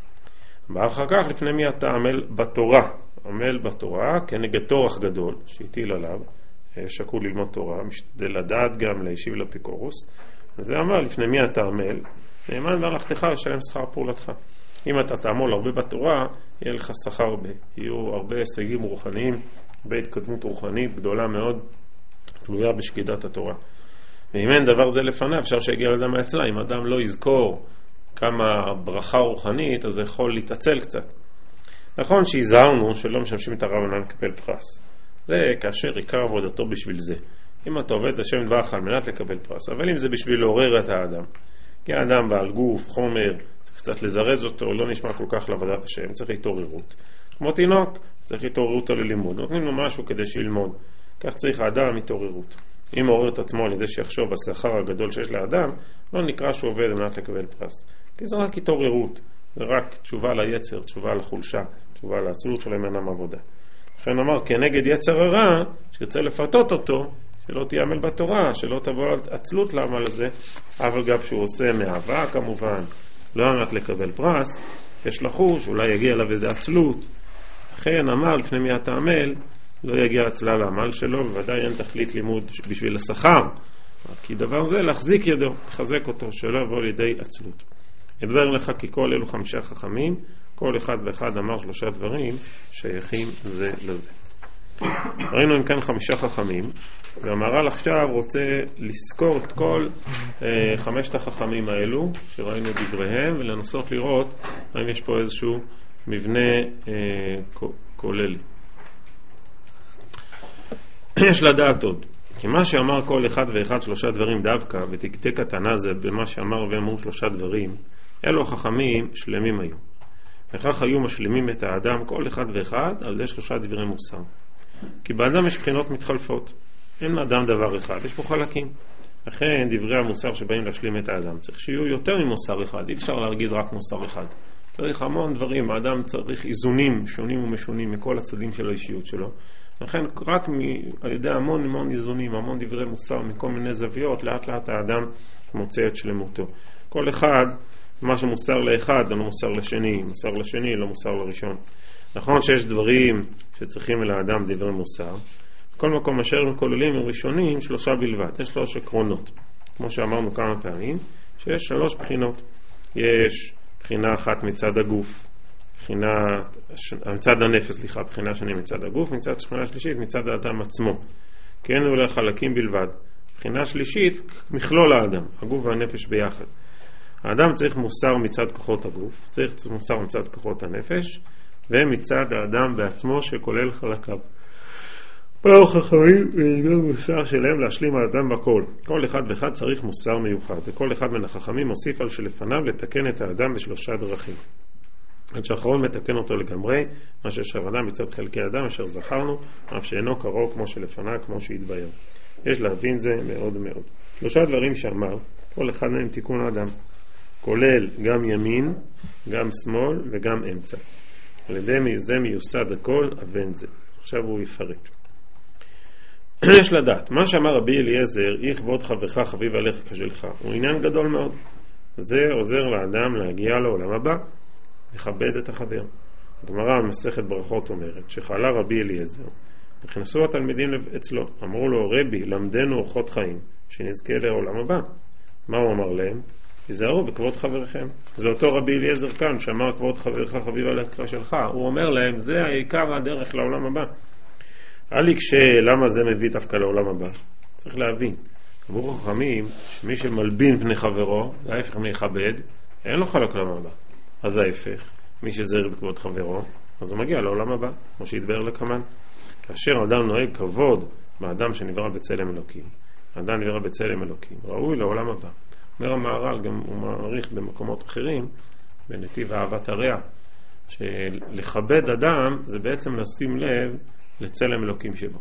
ואחר כך לפני מי אתה עמל בתורה, עמל בתורה כנגד תורח גדול שהטיל עליו, שקול ללמוד תורה, משתדל לדעת גם להשיב לאפיקורוס. וזה אמר לפני מי אתה עמל, נאמן בהלכתך לשלם שכר פעולתך. אם אתה תעמול הרבה בתורה, יהיה לך שכר הרבה, יהיו הרבה הישגים רוחניים, הרבה התקדמות רוחנית גדולה מאוד, תלויה בשקידת התורה. ואם אין דבר זה לפניו, אפשר שיגיע לאדם אצלה. אם אדם לא יזכור כמה ברכה רוחנית, אז זה יכול להתעצל קצת. נכון שהזהרנו שלא משמשים את הרבנן לקבל פרס. זה כאשר עיקר עבודתו בשביל זה. אם אתה עובד השם דברך על מנת לקבל פרס, אבל אם זה בשביל לעורר את האדם, כי האדם בעל גוף, חומר, צריך קצת לזרז אותו, לא נשמע כל כך לעבודת השם, צריך התעוררות. כמו תינוק, צריך התעוררות ללימוד. נותנים לו משהו כדי שילמוד. כך צריך האדם התעוררות. אם עורר את עצמו על ידי שיחשוב בשכר הגדול שיש לאדם, לא נקרא שהוא עובד על מנת לקבל פרס. כי זה רק התעוררות. זה רק תשובה ליצר, תשובה לחולשה, תשובה לעצלות שלהם אינם עבודה. לכן אמר, כנגד יצר הרע, שרצה לפתות אותו, שלא תיעמל בתורה, שלא תבוא עצלות לעמל הזה, אבל גם שהוא עושה מאהבה כמובן, לא אמרת לקבל פרס, יש לחוש, אולי יגיע אליו איזה עצלות. לכן אמר, לפני מי אתה עמל, לא יגיע עצלה לעמל שלו, בוודאי אין תכלית לימוד בשביל השכר, כי דבר זה להחזיק ידו, לחזק אותו, שלא יבוא לידי עצלות. ידבר לך כי כל אלו 5 חכמים, כל אחד ואחד אמר 3 דברים שייכים זה לזה. ראינו אם כאן 5 חכמים, והמהר"ל עכשיו רוצה לזכור את כל 5 החכמים האלו שראינו דבריהם, ולנסות לראות האם יש פה איזשהו מבנה כולל. יש לדעת עוד, כי מה שאמר כל אחד ואחד 3 דברים דווקא, ותקתק התנא זה במה שאמר ואמרו 3 דברים, אלו החכמים שלמים היו. וכך היו משלימים את האדם כל אחד ואחד על ידי 3 דברי מוסר. כי באדם יש בחינות מתחלפות, אין מאדם דבר אחד, יש פה חלקים. לכן דברי המוסר שבאים להשלים את האדם צריך שיהיו יותר ממוסר אחד, אי אפשר להגיד רק מוסר אחד. צריך המון דברים, האדם צריך איזונים שונים ומשונים מכל הצדדים של האישיות שלו. לכן רק על ידי המון איזונים, המון דברי מוסר מכל מיני זוויות, לאט לאט האדם מוצא את שלמותו. כל אחד, מה שמוסר לאחד לא מוסר לשני, מוסר לשני לא מוסר לראשון. נכון שיש דברים שצריכים אל האדם דברי מוסר, בכל מקום אשר הם כוללים הם ראשונים 3 בלבד, יש 3 עקרונות, כמו שאמרנו כמה פעמים, שיש 3 בחינות. יש בחינה אחת מצד הגוף, מצד הנפש, בחינה שני מצד הגוף, בחינה שלישית מצד האדם עצמו, כן, אולי חלקים בלבד. בחינה שלישית, מכלול האדם, הגוף והנפש ביחד. האדם צריך מוסר מצד כוחות הגוף, צריך מוסר מצד כוחות הנפש, ומצד האדם בעצמו שכולל חלקיו. באו חכמים ועידו מוסר שלהם להשלים האדם בכל. כל אחד ואחד צריך מוסר מיוחד, וכל אחד מן החכמים מוסיף על שלפניו לתקן את האדם ב3 דרכים. עד שאחרון מתקן אותו לגמרי, מה שאשר אדם מצד חלקי האדם אשר זכרנו, אף שאינו קרוב כמו שלפניו, כמו שהתבהר. יש להבין זה מאוד מאוד. 3 דברים שאמר, כל אחד מהם תיקון האדם, כולל גם ימין, גם שמאל וגם אמצע. על ידי זה מיוסד הכל, אבן זה. עכשיו הוא יפרט. יש לדעת, מה שאמר רבי אליעזר, אי כבוד חברך חביב עליך כשלך, הוא עניין גדול מאוד. זה עוזר לאדם להגיע לעולם הבא, לכבד את החבר. הגמרא במסכת ברכות אומרת, שחלה רבי אליעזר, נכנסו התלמידים אצלו, אמרו לו, רבי, למדנו אורחות חיים, שנזכה לעולם הבא. מה הוא אמר להם? תיזהרו בכבוד חברכם. זה אותו רבי אליעזר כאן, שאמר כבוד חברך חביב עליך כשלך, הוא אומר להם, זה העיקר הדרך לעולם הבא. עלי למה זה מביא דווקא לעולם הבא? צריך להבין. אמרו חכמים, שמי שמלבין פני חברו, זה ההפך מלכבד, אין לו חלק לעולם הבא. אז ההפך, מי שזהיר בכבוד חברו, אז הוא מגיע לעולם הבא, כמו שהתבהר לקמן. כאשר אדם נוהג כבוד באדם שנברא בצלם אלוקים, אדם נברא בצלם אלוקים, ראוי לעולם הבא. אומר המהר"ל, גם הוא מעריך במקומות אחרים, בנתיב אהבת הרע, שלכבד אדם זה בעצם לשים לב לצלם אלוקים שבו.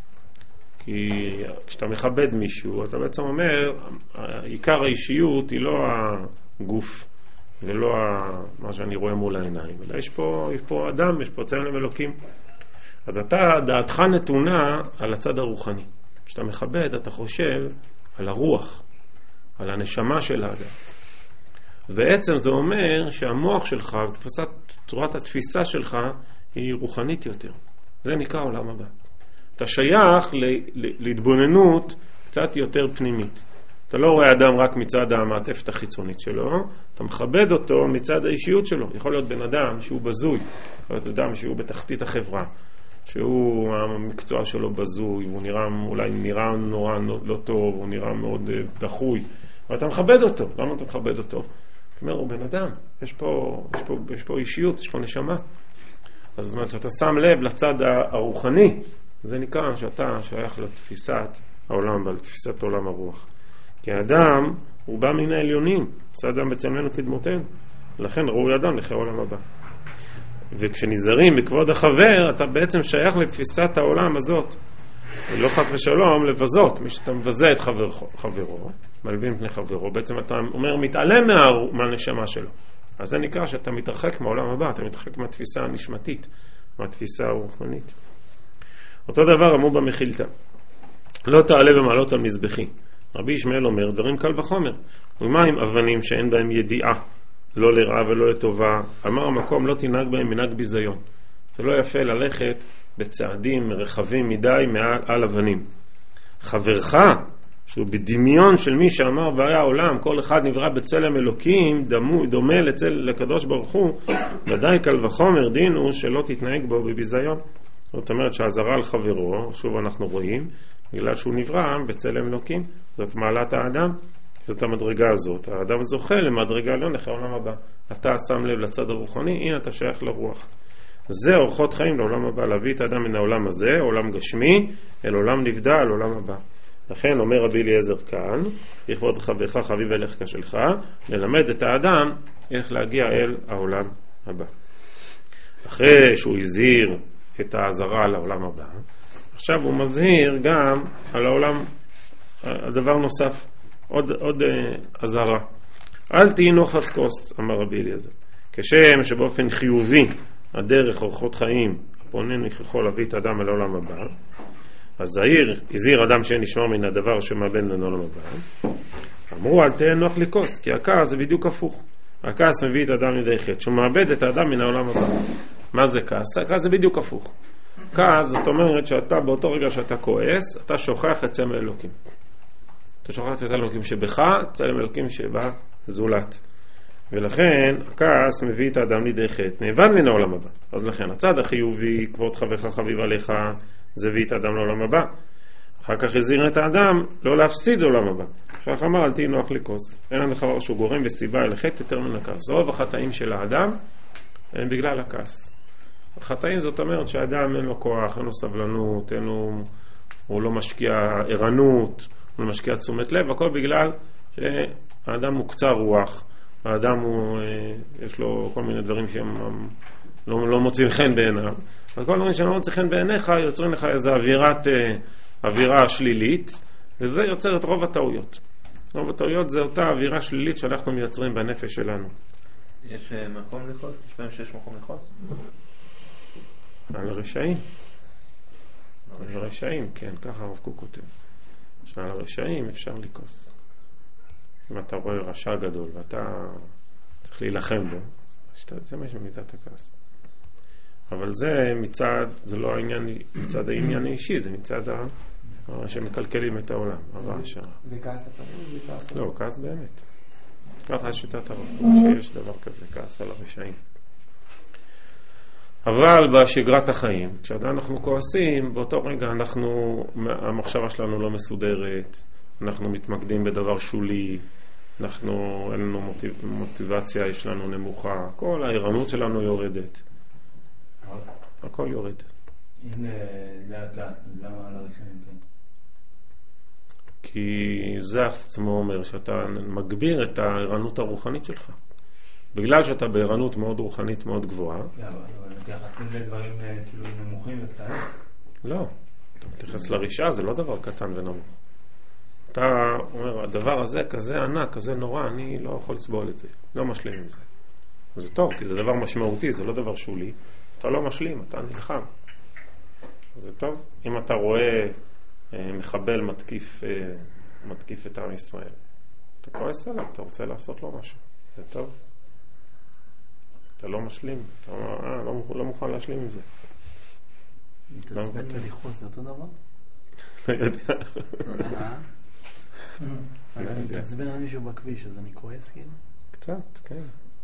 כי כשאתה מכבד מישהו, אתה בעצם אומר, עיקר האישיות היא לא הגוף, ולא מה שאני רואה מול העיניים, אלא יש פה אדם, יש פה צלם אלוקים. אז אתה, דעתך נתונה על הצד הרוחני. כשאתה מכבד, אתה חושב על הרוח, על הנשמה של האדם. ובעצם זה אומר שהמוח שלך, צורת התפיסה שלך, היא רוחנית יותר. זה נקרא עולם הבא. אתה שייך להתבוננות קצת יותר פנימית. אתה לא רואה אדם רק מצד המעטפת החיצונית שלו, אתה מכבד אותו מצד האישיות שלו. יכול להיות בן אדם שהוא בזוי, יכול להיות אדם שהוא בתחתית החברה, שהוא המקצוע שלו בזוי, הוא נראה נורא לא טוב, הוא נראה מאוד דחוי, ואתה מכבד אותו. למה אתה מכבד אותו? זאת אומרת, הוא בן אדם, יש פה אישיות, יש פה נשמה. אז זאת אומרת, שאתה שם לב לצד הרוחני, זה נקרא שאתה שייך לתפיסת העולם ולתפיסת עולם הרוח. כי האדם הוא בא מן העליונים, עשה אדם בצלמנו כדמותנו, לכן ראוי אדם לחיי העולם הבא. וכשנזהרים בכבוד החבר, אתה בעצם שייך לתפיסת העולם הזאת, ולא חס ושלום לבזות. מי שאתה מבזה את חברו, מלבין פני חברו, בעצם אתה אומר מתעלם מהנשמה שלו. אז זה נקרא שאתה מתרחק מהעולם הבא, אתה מתרחק מהתפיסה הנשמתית, מהתפיסה הרוחנית. אותו דבר אמרו במחילתא, לא תעלה במעלות על מזבחי. רבי ישמעאל אומר, דברים קל וחומר. ומה עם אבנים שאין בהם ידיעה, לא לרעה ולא לטובה? אמר המקום, לא תנהג בהם מנהג ביזיון. זה לא יפה ללכת בצעדים רחבים מדי על אבנים. חברך שהוא בדמיון של מי שאמר והיה העולם, כל אחד נברא בצלם אלוקים, דומה לקדוש ברוך הוא, ודאי קל וחומר דין הוא שלא תתנהג בו בביזיון. זאת אומרת שהזרה על חברו, שוב אנחנו רואים, בגלל שהוא נברא בצלם אלוקים, זאת מעלת האדם, זאת המדרגה הזאת. האדם זוכה למדרגה עליון אחרי העולם הבא. אתה שם לב לצד הרוחני, הנה אתה שייך לרוח. זה אורחות חיים לעולם הבא, להביא את האדם מן העולם הזה, עולם גשמי, אל עולם נבדל, אל עולם הבא. לכן אומר רבי אליעזר כאן, לכבוד חברך חביב אליך כשלך, ללמד את האדם איך להגיע אל העולם הבא. אחרי שהוא הזהיר את ההזרה על העולם הבא, עכשיו הוא מזהיר גם על העולם, הדבר נוסף, עוד הזהרה. אל תהי נוכח כוס, אמר רבי אליעזר. כשם שבאופן חיובי הדרך אורחות חיים הפונן יכול להביא את האדם אל העולם הבא, אז הזהיר אדם שאין נשמר מן הדבר שמאבד לעולם הבא. אמרו אל תהיה נוח לכוס, כי הכעס זה בדיוק הפוך. הכעס מביא את האדם לידי חטא, שהוא מאבד את האדם מן העולם הבא. מה זה כעס? הכעס זה בדיוק הפוך. כעס זאת אומרת שאתה באותו רגע שאתה כועס, אתה שוכח את צלם אלוקים. אתה שוכח את צלם אלוקים שבך, צלם אלוקים שבא זולת. ולכן הכעס מביא את האדם לידי חטא, נאבד מן העולם הבא. אז לכן הצד החיובי, כבוד חברך חביב עליך, זה הביא את האדם לעולם הבא. אחר כך הזהיר את האדם לא להפסיד עולם הבא. אחר כך אמר אל תהי נוח לכוס. אין דבר שהוא גורם וסיבה אל חטא יותר מן הכעס. רוב החטאים של האדם הם בגלל הכעס. החטאים זאת אומרת שהאדם אין לו כוח, אין לו סבלנות, הוא לא משקיע ערנות, הוא לא משקיע תשומת לב, הכל בגלל שהאדם הוא קצר רוח. האדם יש לו כל מיני דברים שהם לא מוצאים חן בעיניו. אז כל דברים שלא מוצאים חן בעיניך יוצרים לך איזו אווירה שלילית, וזה יוצר את רוב הטעויות. רוב הטעויות זה אותה אווירה שלילית שאנחנו מייצרים בנפש שלנו. יש מקום לכעוס? יש פעמים שיש מקום לכעוס? על הרשעים. על הרשעים, כן, ככה הרב קוק כותב. שעל הרשעים אפשר לכעוס. אם אתה רואה רשע גדול ואתה צריך להילחם בו, זה מה שמידת הכעס. אבל זה לא העניין מצד העניין האישי, זה מצד שמקלקלים את העולם, הרשע. זה כעס הפנים? זה כעס הפנים? לא, כעס באמת. ככה שיטת הרב, שיש דבר כזה, כעס על הרשעים. אבל בשגרת החיים, כשאנחנו כועסים, באותו רגע המחשבה שלנו לא מסודרת, אנחנו מתמקדים בדבר שולי, אין לנו מוטיבציה, יש לנו נמוכה, כל הערנות שלנו יורדת. הכל יורד. אם למה על הראשונים כן? כי זה עצמו אומר שאתה מגביר את הערנות הרוחנית שלך. בגלל שאתה בערנות מאוד רוחנית מאוד גבוהה. אבל מתייחסים לדברים כאילו נמוכים וקטנים? לא. אתה מתייחס לרשעה, זה לא דבר קטן ונמוך. אתה אומר, הדבר הזה כזה ענק, כזה נורא, אני לא יכול לסבול את זה. לא משלים עם זה. וזה טוב, כי זה דבר משמעותי, זה לא דבר שולי. אתה לא משלים, אתה נלחם. זה טוב. אם אתה רואה מחבל מתקיף את עם ישראל, אתה כועס עליו, אתה רוצה לעשות לו משהו. זה טוב. אתה לא משלים. אתה אומר, לא מוכן להשלים עם זה. מתעצבן ולכעוס, זה אותו דבר? לא יודע. אני מתעצבן על מישהו בכביש, אז אני כועס כאילו? קצת, כן.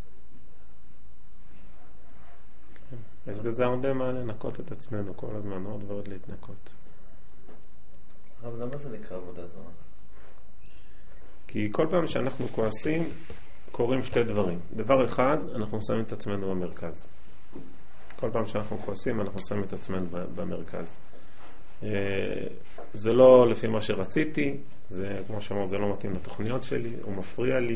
יש בזה הרבה מה לנקות את עצמנו כל הזמן, עוד ועוד להתנקות. אבל למה זה נקרא עבודה זרה? כי כל פעם שאנחנו כועסים, קורים שתי דברים. דבר אחד, אנחנו שמים את עצמנו במרכז. כל פעם שאנחנו כועסים, אנחנו שמים את עצמנו במרכז. זה לא לפי מה שרציתי, זה, כמו שאמרת, זה לא מתאים לתוכניות שלי, הוא מפריע לי,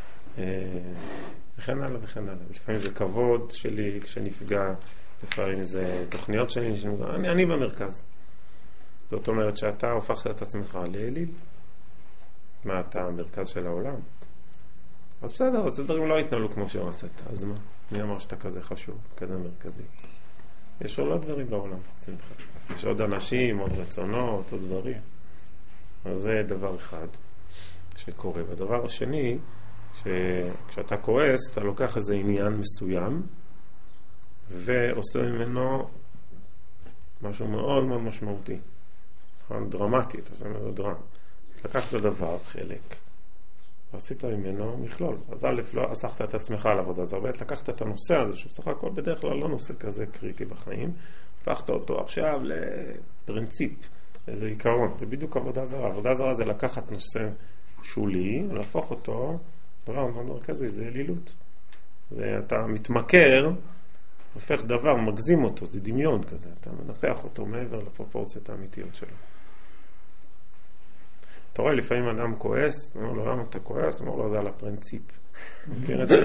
וכן הלאה וכן הלאה. לפעמים זה כבוד שלי כשנפגע, לפעמים זה תוכניות שלי, אני במרכז. זאת אומרת שאתה הופכת את עצמך לאליל. מה אתה המרכז של העולם? אז בסדר, אז הדברים לא יתנהלו כמו שרצית. אז מה? מי אמר שאתה כזה חשוב, כזה מרכזי? יש עוד דברים בעולם. יש עוד אנשים, עוד רצונות, עוד דברים. אז זה דבר אחד שקורה. והדבר השני, כשאתה כועס, אתה לוקח איזה עניין מסוים ועושה ממנו משהו מאוד מאוד משמעותי. דרמטי, אתה עושה ממנו דרמה. לקחת דבר, חלק, ועשית ממנו מכלול. אז א', לא אסחת את עצמך על עבודה זרה, ב', לקחת את הנושא הזה, שסך הכל בדרך כלל לא נושא כזה קריטי בחיים, הפכת אותו עכשיו לפרינציפ, איזה עיקרון. זה בדיוק עבודה זרה. עבודה זרה זה לקחת נושא שולי, ולהפוך אותו, דבר מרכזי, זה אלילות. אתה מתמכר, הופך דבר, מגזים אותו, זה דמיון כזה, אתה מנפח אותו מעבר לפרופורציות האמיתיות שלו. אתה רואה, לפעמים אדם כועס, אומר לו, למה אתה כועס? אומר לו, זה על הפרינציפ. מכיר את זה?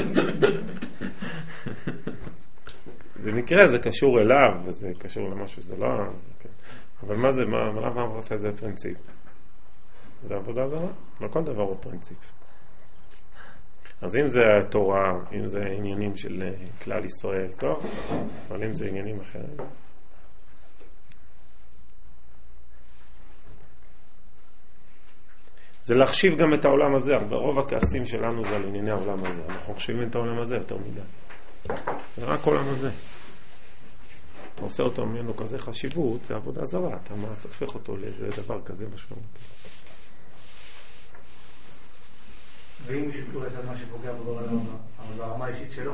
במקרה זה קשור אליו, וזה קשור למשהו שזה לא... אבל מה זה, למה עברת איזה פרינציפ? זה עבודה זרה? לא כל דבר הוא פרינציפ. אז אם זה התורה, אם זה עניינים של כלל ישראל, טוב, אבל אם זה עניינים אחרים. זה להחשיב גם את העולם הזה, ברוב הכעסים שלנו זה על ענייני העולם הזה. אנחנו חושבים את העולם הזה יותר מדי. זה רק העולם הזה. אתה עושה אותו ממנו כזה חשיבות, זה עבודה זרה, אתה הופך אותו לאיזה דבר כזה משמעות. ואם מישהו קורא את מה שפוגע בו אבל ברמה האישית שלו?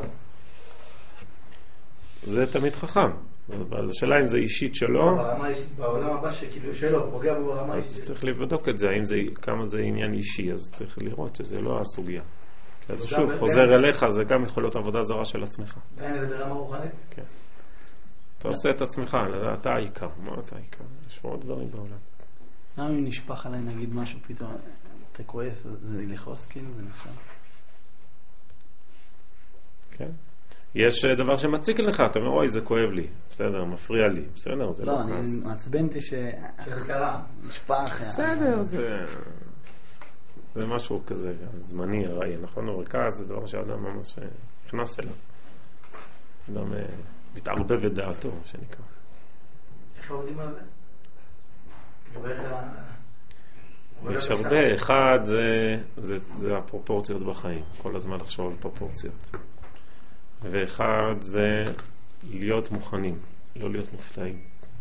זה תמיד חכם. אבל השאלה אם זה אישית שלו, בעולם הבא שכאילו שלו, פוגע בו ברמה האישית שלו. צריך לבדוק את זה, כמה זה עניין אישי, אז צריך לראות שזה לא הסוגיה. אז שוב, חוזר אליך, זה גם יכול להיות עבודה זרה של עצמך. אין לזה ברמה רוחנית? כן. אתה עושה את עצמך, אתה העיקר. מה אתה העיקר? יש עוד דברים בעולם. למה אם נשפח עליי נגיד משהו פתאום, אתה כועס, זה לחוס כאילו, זה נחשב? כן. יש דבר שמציק לך, אתה אומר, אוי, זה כואב לי, בסדר, מפריע לי, בסדר, זה לא כעס. לא, אני מעצבנתי שזה קרה. נשפח. בסדר, זה משהו כזה, זמני, ראי, נכון? מרכז זה דבר שאדם ממש נכנס אליו. אדם מתערבב בדעתו, שנקרא. איך עובדים על זה? יש הרבה, אחד זה הפרופורציות בחיים, כל הזמן לחשוב על פרופורציות. ואחד זה להיות מוכנים, לא להיות מופתעים.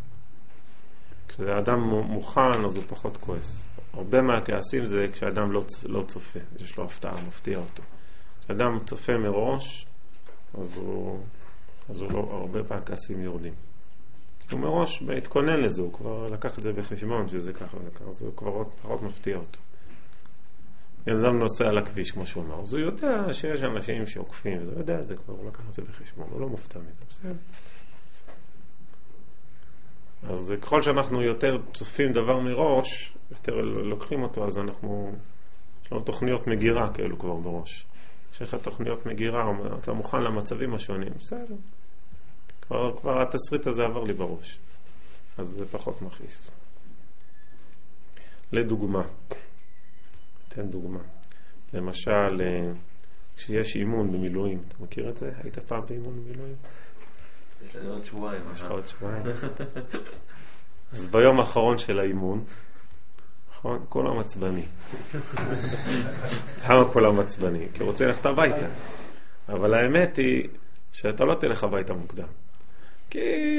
כשאדם מוכן אז הוא פחות כועס. הרבה מהכעסים זה כשאדם לא צופה, יש לו הפתעה, מפתיע אותו. כשאדם צופה מראש, אז הוא לא, הרבה מהכעסים יורדים. הוא מראש בהתכונן לזה, הוא כבר לקח את זה בחשבון שזה ככה וככה, אז הוא כבר פחות מפתיע אותו. אדם נוסע על הכביש, כמו שהוא אמר, אז הוא יודע שיש אנשים שעוקפים, הוא יודע את זה כבר, הוא לקח את זה בחשבון, הוא לא מופתע מזה, בסדר. אז ככל שאנחנו יותר צופים דבר מראש, יותר לוקחים אותו, אז יש לנו תוכניות מגירה כאלו כבר בראש. יש לך תוכניות מגירה, אתה מוכן למצבים השונים, בסדר. כבר התסריט הזה עבר לי בראש. אז זה פחות מכעיס. לדוגמה, תן דוגמה. למשל, כשיש אימון במילואים, אתה מכיר את זה? היית פעם באימון במילואים? יש לי עוד שבועיים. יש לך עוד שבועיים. אז ביום האחרון של האימון, נכון? כולם עצבני. למה כולם עצבני? כי רוצה ללכת הביתה. אבל האמת היא שאתה לא תלך הביתה מוקדם. כי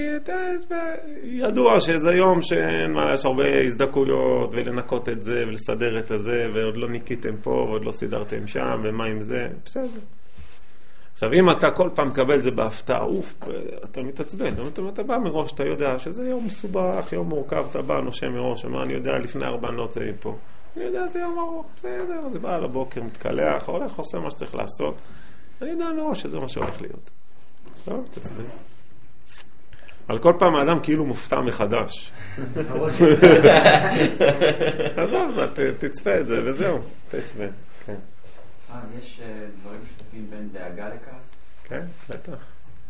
ידוע שזה יום שאין מה, יש הרבה הזדקויות ולנקות את זה ולסדר את זה ועוד לא ניקיתם פה ועוד לא סידרתם שם ומה עם זה, בסדר. עכשיו אם אתה כל פעם מקבל זה בהפתעה, אתה מתעצבן, אתה בא מראש, אתה יודע שזה יום מסובך, יום מורכב, אתה בא נושם מראש, אמר אני יודע לפני 4 אני לא רוצה מפה, אני יודע זה יום ארוך, בסדר, זה בא לבוקר, מתקלח, הולך, עושה מה שצריך לעשות, אני יודע מראש שזה מה שהולך להיות. טוב, תצבן. על כל פעם האדם כאילו מופתע מחדש. עזוב, תצפה את זה וזהו, תצפה. יש דברים משותפים בין דאגה לכעס? כן, בטח.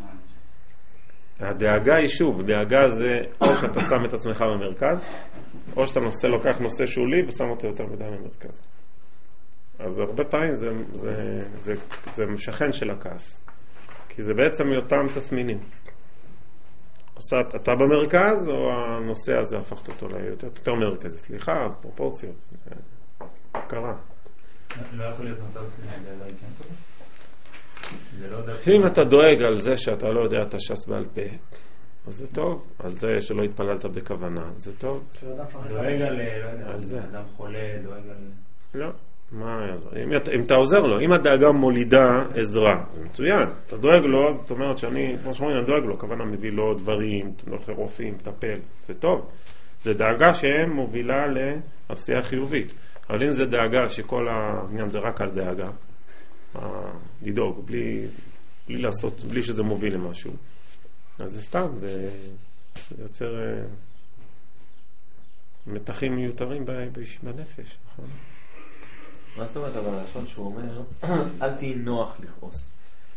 הדאגה היא שוב, דאגה זה או שאתה שם את עצמך במרכז, או שאתה לוקח נושא שולי ושם אותו יותר מדי במרכז. אז הרבה פעמים זה משכן של הכעס. כי זה בעצם מאותם תסמינים. אתה במרכז או הנושא הזה הפכת אותו ליותר מרכזי? סליחה, פרופורציות. קרה. לא יכול להיות מצב אם אתה דואג על זה שאתה לא יודע את הש"ס בעל פה, אז זה טוב. על זה שלא התפללת בכוונה, זה טוב. דואג על, לא יודע, על זה. אדם חולה, דואג על... לא, מה יעזור? אם אתה עוזר לו, אם הדאגה מולידה עזרה, זה מצוין. אתה דואג לו, זאת אומרת שאני, כמו שאומרים, אני דואג לו, הכוונה מביא לו דברים, הולך לרופאים, מטפל, זה טוב. זה דאגה שמובילה לעשייה חיובית. אבל אם זה דאגה שכל העניין זה רק על דאגה, לדאוג, בלי לעשות, בלי שזה מוביל למשהו, אז זה סתם, זה יוצר מתחים מיותרים בנפש, נכון? מה זאת אומרת, אבל הלשון שהוא אומר, אל תהי נוח לכעוס.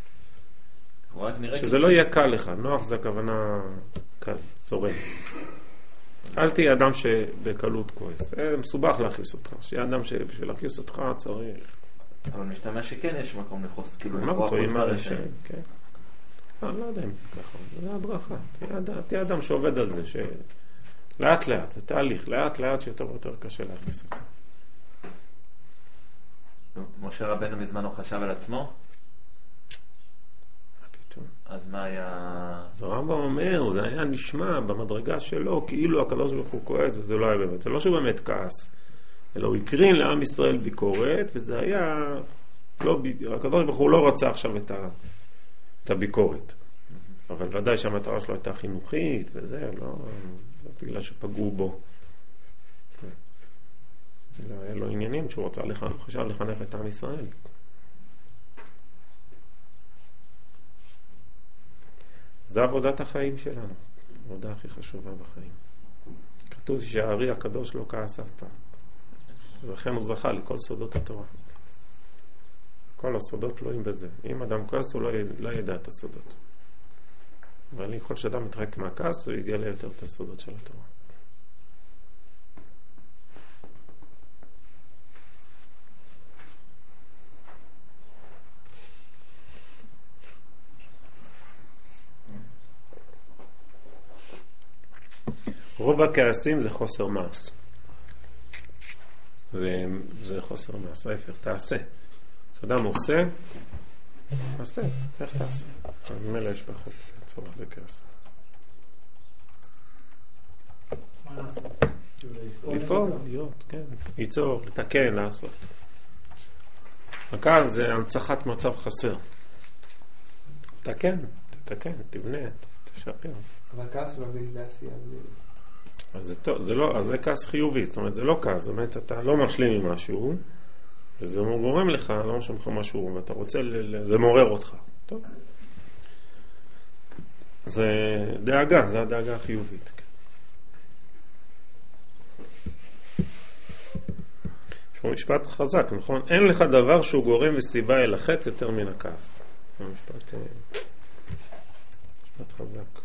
שזה לא יהיה קל לך, נוח זה הכוונה קל, סורן. אל תהיה אדם שבקלות כועס, מסובך להכיס אותך, שיהיה אדם שבשביל להכיס אותך צריך. אבל משתמע שכן יש מקום לכעוס, כאילו אמרת, עם הרשם, כן. לא יודע אם זה ככה, זה הדרכה. תהיה אדם שעובד על זה, לאט לאט, זה תהליך, לאט לאט שיותר ויותר קשה להכניס אותך. משה רבנו מזמן הוא חשב על עצמו? אז מה היה... אז הרמב"ם אומר, זה היה נשמע במדרגה שלו כאילו הקדוש ברוך הוא כועס, וזה לא היה באמת, זה לא שהוא באמת כעס, אלא הוא הקרין לעם ישראל ביקורת, וזה היה לא, הקדוש ברוך הוא לא רצה עכשיו את הביקורת, אבל ודאי שהמטרה שלו הייתה חינוכית וזה, לא בגלל שפגעו בו, היה לו עניינים שהוא חשב לחנך את עם ישראל. זה עבודת החיים שלנו, העבודה הכי חשובה בחיים. כתוב שהארי הקדוש לא כעס אף פעם, אז לכן הוא זכה לכל סודות התורה. כל הסודות תלויים בזה. אם אדם כועס הוא לא ידע את הסודות, אבל יכול שאדם מתרחק מהכעס הוא יגלה יותר את הסודות של התורה. רוב הכעסים זה חוסר מעש, וזה חוסר מעש, ההפך, תעשה. כשאדם עושה, עשה, איך תעשה? ממילא יש פחות צורך בכעס. מה לעשות? לפעול, להיות, כן, ליצור, לתקן, לעשות. הכעס זה הנצחת מצב חסר. תתקן, תבנה, תשפר. אבל כעס הוא מביא לעשייה. אז זה טוב, זה לא, אז זה כעס חיובי, זאת אומרת זה לא כעס, זאת אומרת אתה לא משלים עם משהו וזה גורם לך, לא משהו לך משהו ואתה רוצה, זה מעורר אותך, טוב. זה דאגה, זה הדאגה החיובית. יש פה משפט חזק, נכון? אין לך דבר שהוא גורם וסיבה אל החטא יותר מן הכעס. זה משפט חזק.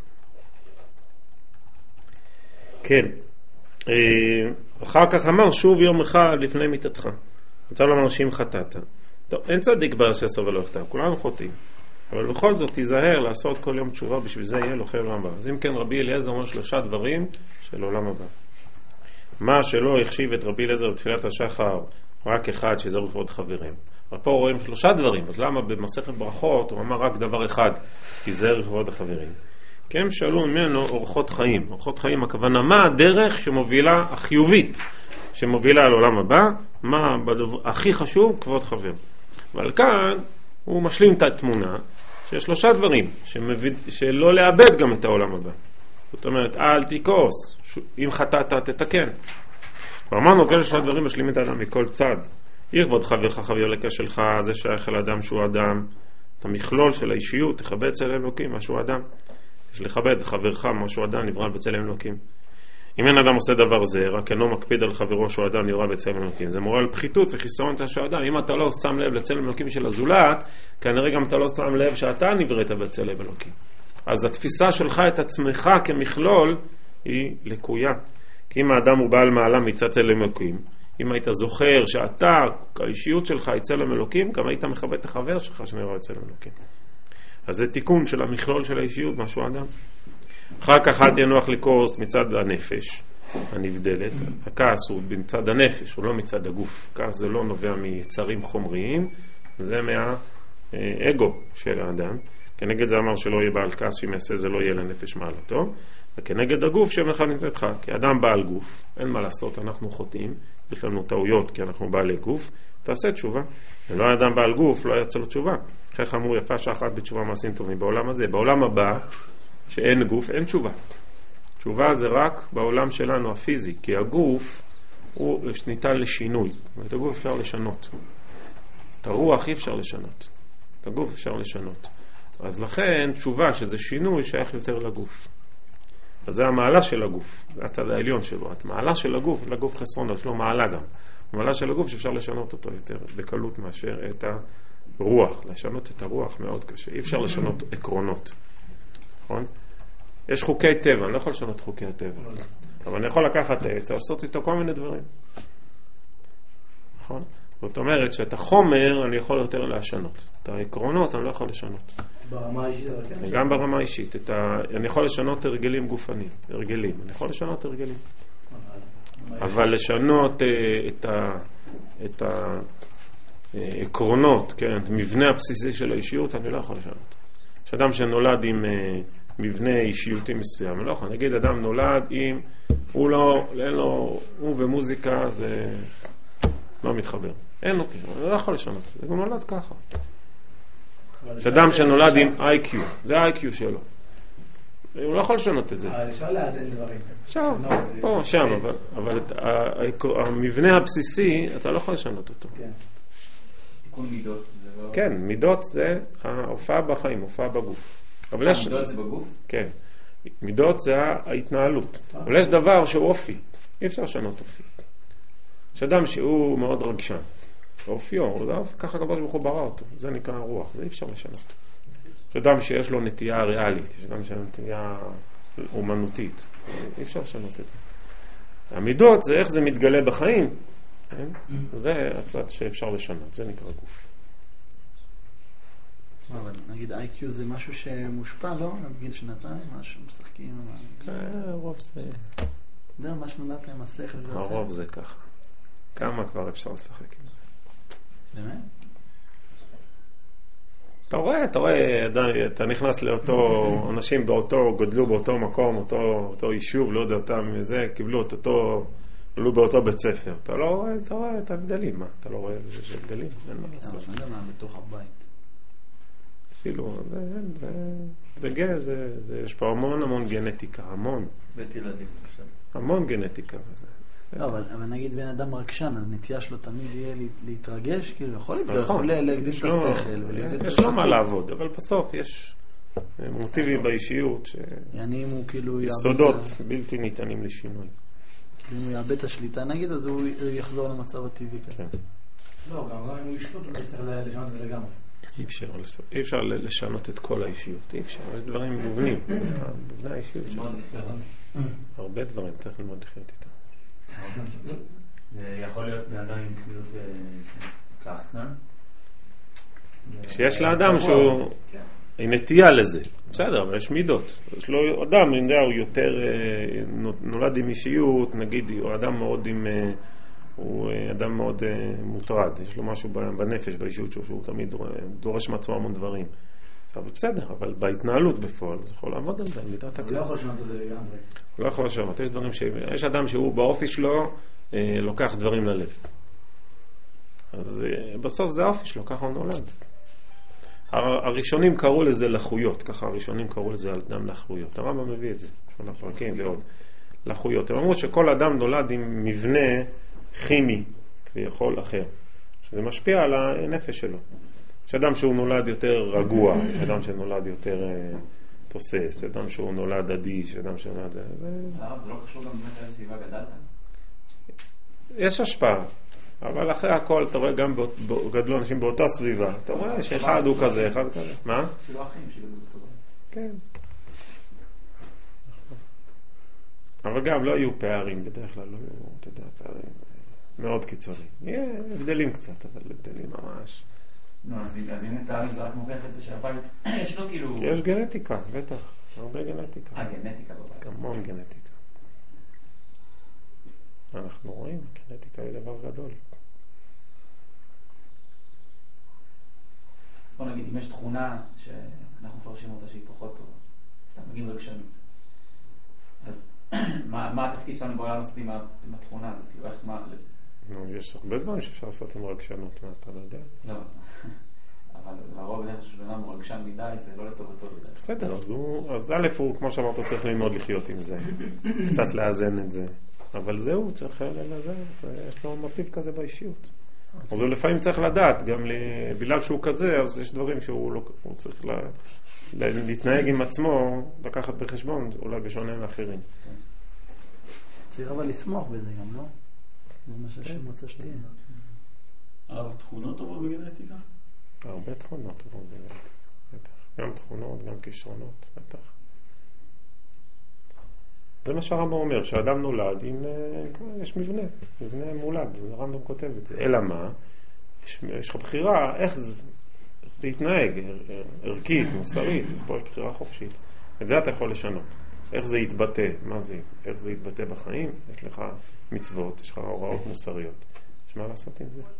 כן, אחר כך אמר שוב יום אחד לפני מיתתך. רוצה לומר שאם חטאת, טוב, אין צדיק באשר יעשה ולא יחטא, כולנו חוטאים, אבל בכל זאת תיזהר לעשות כל יום תשובה, בשביל זה יהיה לו חיים לעולם הבא. אז אם כן רבי אליעזר אומר 3 דברים של עולם הבא. מה שלא החשיב את רבי אליעזר בתפילת השחר רק אחד, שזה לכבוד חברים, אבל פה רואים 3 דברים, אז למה במסכת ברכות הוא אמר רק דבר אחד, כי זה לכבוד החברים? כי הם שאלו ממנו אורחות חיים. אורחות חיים הכוונה מה הדרך שמובילה החיובית, שמובילה לעולם הבא, מה הכי חשוב, כבוד חבר. אבל כאן הוא משלים את התמונה שיש 3 דברים שלא לאבד גם את העולם הבא. זאת אומרת, אל תכעס, אם חטאת תתקן. ואמרנו כאלה 3 דברים משלימים את האדם מכל צד. יכבוד חברך חבר לקשלך, זה שייך אל אדם שהוא אדם, את המכלול של האישיות, תכבד אצל אלוקים משהו אדם. יש לכבד חברך משהו אדם נברא בצלם אלוקים. אם אין אדם עושה דבר זה, רק אינו מקפיד על חברו שהוא אדם נברא בצלם אלוקים, זה מורה על פחיתות וחיסרון של אדם. אם אתה לא שם לב לצלם אלוקים של הזולת, כנראה גם אתה לא שם לב שאתה נבראת בצלם אלוקים. אז התפיסה שלך את עצמך כמכלול היא לקויה. כי אם האדם הוא בעל מעלה מצד צלם אלוקים, אם היית זוכר שאתה, האישיות שלך היא צלם אלוקים, גם היית מכבד את החבר שלך שנברא בצלם אלוקים. אז זה תיקון של המכלול של האישיות, משהו אדם. אחר כך אל תהיה נוח לכעוס מצד הנפש הנבדלת. הכעס הוא מצד הנפש, הוא לא מצד הגוף. כעס זה לא נובע מיצרים חומריים, זה מהאגו של האדם. כנגד זה אמר שלא יהיה בעל כעס, שאם יעשה זה לא יהיה לנפש מעלתו, וכנגד הגוף שמך נתתך, כי אדם בעל גוף, אין מה לעשות, אנחנו חוטאים, יש לנו טעויות כי אנחנו בעלי גוף, תעשה תשובה. ולא אדם בעל גוף, לא יצא לו תשובה. כך אמרו יפה שאחת בתשובה מעשים טובים בעולם הזה. בעולם הבא, שאין גוף, אין תשובה. תשובה זה רק בעולם שלנו הפיזי, כי הגוף הוא ניתן לשינוי. את הגוף אפשר לשנות. את הרוח אי אפשר לשנות. את הגוף אפשר לשנות. אז לכן תשובה שזה שינוי שייך יותר לגוף. אז זה המעלה של הגוף, זה הצד העליון שלו. המעלה של הגוף, לגוף חסרון, יש לו מעלה גם. המעלה של הגוף שאפשר לשנות אותו יותר בקלות מאשר את הרוח. לשנות את הרוח מאוד קשה. אי אפשר לשנות עקרונות. נכון? יש חוקי טבע, אני לא יכול לשנות חוקי הטבע. אבל אני יכול לקחת עץ, לעשות איתו כל מיני דברים. נכון? זאת אומרת שאת החומר אני יכול יותר לשנות. את העקרונות אני לא יכול לשנות. ברמה האישית? גם ברמה האישית. אני יכול לשנות הרגלים גופניים. הרגלים. אני יכול לשנות הרגלים. אבל לשנות את העקרונות, כן, את המבנה הבסיסי של האישיות, אני לא יכול לשנות. יש אדם שנולד עם מבנה אישיותי מסוים. אני לא יכול. נגיד אדם נולד עם, הוא ומוזיקה זה לא מתחבר. אין לו, אני לא יכול לשנות. זה גם נולד ככה. יש אדם שנולד עם IQ, זה ה-IQ שלו. הוא לא יכול לשנות את זה. אבל אפשר לעדן דברים. שם, פה, שם, אבל המבנה הבסיסי, אתה לא יכול לשנות אותו. תיקון מידות. כן, מידות זה ההופעה בחיים, הופעה בגוף. מידות זה בגוף? כן. מידות זה ההתנהלות. אבל יש דבר שהוא אופי. אי אפשר לשנות אופי. יש אדם שהוא מאוד רגשן. אופיו, ככה הקדוש ברוך הוא ברא אותו. זה נקרא רוח, זה אי אפשר לשנות. יש אדם שיש לו נטייה ריאלית, יש אדם שיש לו נטייה אומנותית. אי אפשר לשנות את זה. המידות זה איך זה מתגלה בחיים. זה הצד שאפשר לשנות, זה נקרא גוף. אבל נגיד IQ זה משהו שמושפע, לא? בגיל שנתיים, משהו משחקים. הרוב זה... זה מה שנולדת עם השכל. הרוב זה ככה. כמה כבר אפשר לשחק עם זה? באמת? אתה רואה, אתה נכנס לאותו, אנשים גדלו באותו מקום, אותו יישוב, לא יודע אותם מזה, קיבלו את אותו, עלו באותו בית ספר. אתה רואה את ההבדלים, מה? אתה לא רואה איזה הבדלים? אין מה לעשות. אבל אני יודע מה, בתוך הבית. אפילו, יש פה המון גנטיקה, המון. בית ילדים. המון גנטיקה. לא, אבל נגיד בן אדם רגשן, הנטייה שלו תמיד יהיה להתרגש, כאילו יכול להגדיל את השכל. יש לו מה לעבוד, אבל בסוף יש מוטיבים באישיות יסודות בלתי ניתנים לשינוי. אם הוא יאבד את השליטה נגיד, אז הוא יחזור למצב הטבעי. לא, גם אם הוא ישלוט, הוא צריך לשנות את זה לגמרי. אי אפשר לשנות את כל האישיות, אי אפשר, יש דברים מובנים. מובנה האישיות שלנו. הרבה דברים צריך ללמוד לחיות איתם. זה יכול להיות באדם עם פעילות כעסנן? שיש לאדם שהוא נטייה לזה, בסדר, אבל יש מידות. יש לו אדם, הוא יותר נולד עם אישיות, נגיד, הוא אדם מאוד מוטרד, יש לו משהו בנפש, באישיות שהוא תמיד דורש מעצמו המון דברים. אבל בסדר, אבל בהתנהלות בפועל, הוא יכול לעמוד על זה, על מידת הכעס. הוא לא יכול לשנות את זה לגמרי. הוא לא יכול לשנות, יש אדם שהוא באופי שלו לוקח דברים ללב. אז בסוף זה האופי שלו, ככה הוא נולד. הראשונים קראו לזה לחויות, ככה הראשונים קראו לזה אדם לחויות. הרמב"ם מביא את זה, שונה הפרקים ועוד. לחויות. הם אמרו שכל אדם נולד עם מבנה כימי, כביכול אחר. שזה משפיע על הנפש שלו. יש אדם שהוא נולד יותר רגוע, יש אדם שנולד יותר תוסס, אדם שהוא נולד אדיש, אדם שנולד... זה לא קשור גם באמת על סביבה גדלת? יש השפעה, אבל אחרי הכל אתה רואה גם גדלו אנשים באותה סביבה, אתה רואה שאחד הוא כזה, אחד כזה. מה? שלא אחים שגדלו כזה. כן. אבל גם לא היו פערים, בדרך כלל לא היו, אתה יודע, פערים מאוד קיצוניים. יהיה הבדלים קצת, אבל הבדלים ממש... אז הנה תארים זה רק מוכיח את זה שהבית יש לו כאילו... יש גנטיקה, בטח, הרבה גנטיקה. גנטיקה בבית. המון גנטיקה. אנחנו רואים, גנטיקה היא דבר גדול. אז בוא נגיד, אם יש תכונה שאנחנו מפרשים אותה שהיא פחות טובה, סתם נגיד רגשנות, אז מה התפקיד שלנו בעולם לעשות עם התכונה הזאת? כאילו איך מה... יש הרבה דברים שאפשר לעשות עם רגשנות, מה אתה לא יודע? לא, אבל לרוב בדרך שבן אדם הוא רגשן מדי, זה לא לטובתו בדרך. בסדר, אז א' הוא, כמו שאמרת, צריך ללמוד לחיות עם זה, קצת לאזן את זה, אבל זהו, צריך לאזן, יש לו מוטיב כזה באישיות. אז הוא לפעמים צריך לדעת, גם בגלל שהוא כזה, אז יש דברים שהוא צריך להתנהג עם עצמו, לקחת בחשבון, אולי בשונה מאחרים. צריך אבל לשמוח בזה גם, לא? זה מה שהשם רוצה שתהיה. אבל תכונות טובות בגנטיקה? הרבה תכונות טובות בגנטיקה, בטח. גם תכונות, גם כישרונות, בטח. זה מה שהרמב"ם אומר, שהאדם נולד עם, יש מבנה מולד, הרמב"ם כותב את זה. אלא מה? יש לך בחירה, איך זה יתנהג, ערכית, מוסרית, פה יש בחירה חופשית. את זה אתה יכול לשנות. איך זה יתבטא, איך זה יתבטא בחיים? יש לך מצוות, יש לך הוראות מוסריות. יש מה לעשות עם זה?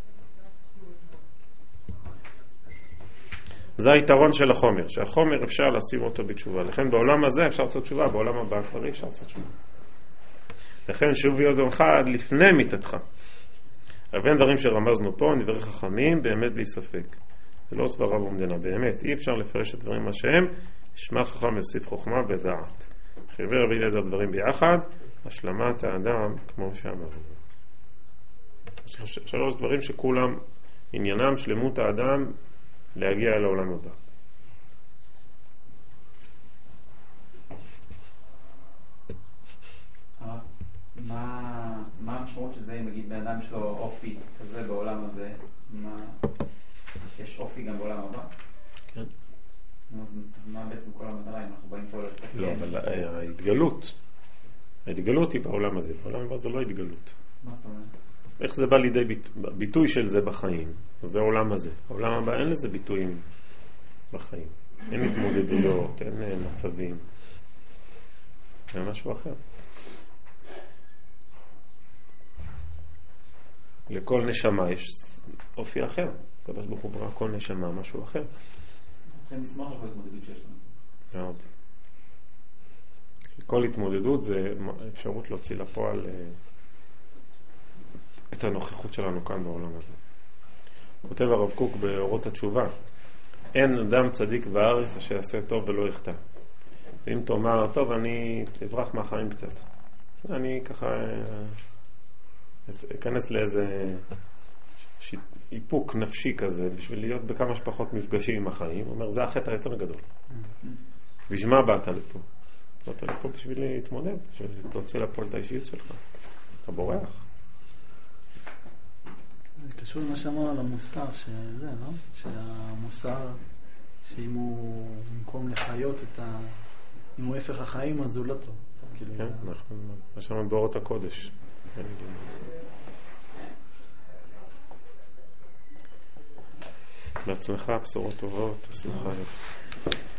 זה היתרון של החומר, שהחומר אפשר לשים אותו בתשובה. לכן בעולם הזה אפשר לעשות תשובה, בעולם הבא כבר אפשר לעשות תשובה. לכן שוב יום אחד לפני מיתתך. לבין דברים שרמזנו פה, דברי חכמים, באמת בלי ספק. זה לא סברה ועומדנה, באמת. אי אפשר לפרש את דברים מה שהם, שמע חכם יוסיף חוכמה ודעת. חיבר רבי אליעזר דברים ביחד, השלמת האדם כמו שאמרנו. שלוש דברים שכולם עניינם שלמות האדם להגיע אל העולם הבא. מה המשמעות שזה אם נגיד בן אדם יש לו אופי כזה בעולם הזה, יש אופי גם בעולם הבא? כן. אז מה בעצם כל המטרה אם אנחנו באים פה לתקן? לא, אבל ההתגלות היא בעולם הזה. בעולם הבא זה לא התגלות. מה זאת אומרת? איך זה בא לידי ביטוי של זה בחיים? זה העולם הזה. העולם הבא אין לזה ביטויים בחיים. אין התמודדויות, אין מצבים. זה משהו אחר. לכל נשמה יש אופי אחר. הקדוש ברוך הוא ברא כל נשמה משהו אחר. צריכים לשמוח לכל התמודדות שיש לנו. מאוד. כל התמודדות זה אפשרות להוציא לפועל את הנוכחות שלנו כאן בעולם הזה. כותב הרב קוק באורות התשובה, אין אדם צדיק בארץ אשר יעשה טוב ולא יחטא. ואם תאמר, טוב, אני אברח מהחיים קצת. אני ככה אכנס לאיזה איפוק נפשי כזה, בשביל להיות בכמה שפחות מפגשים עם החיים. הוא אומר, זה החטא היותר גדול. בשביל מה באת לפה? באת לפה בשביל להתמודד, בשביל להוציא לפועל את האישיות שלך. אתה בורח. זה קשור למה שאמר על המוסר, שזה, לא? שהמוסר, שאם הוא במקום לחיות אם הוא הפך החיים, אז הוא לא טוב. כן, נכון. מה שאמרנו באורות הקודש. בעצמך, בשורות טובות, שמחה.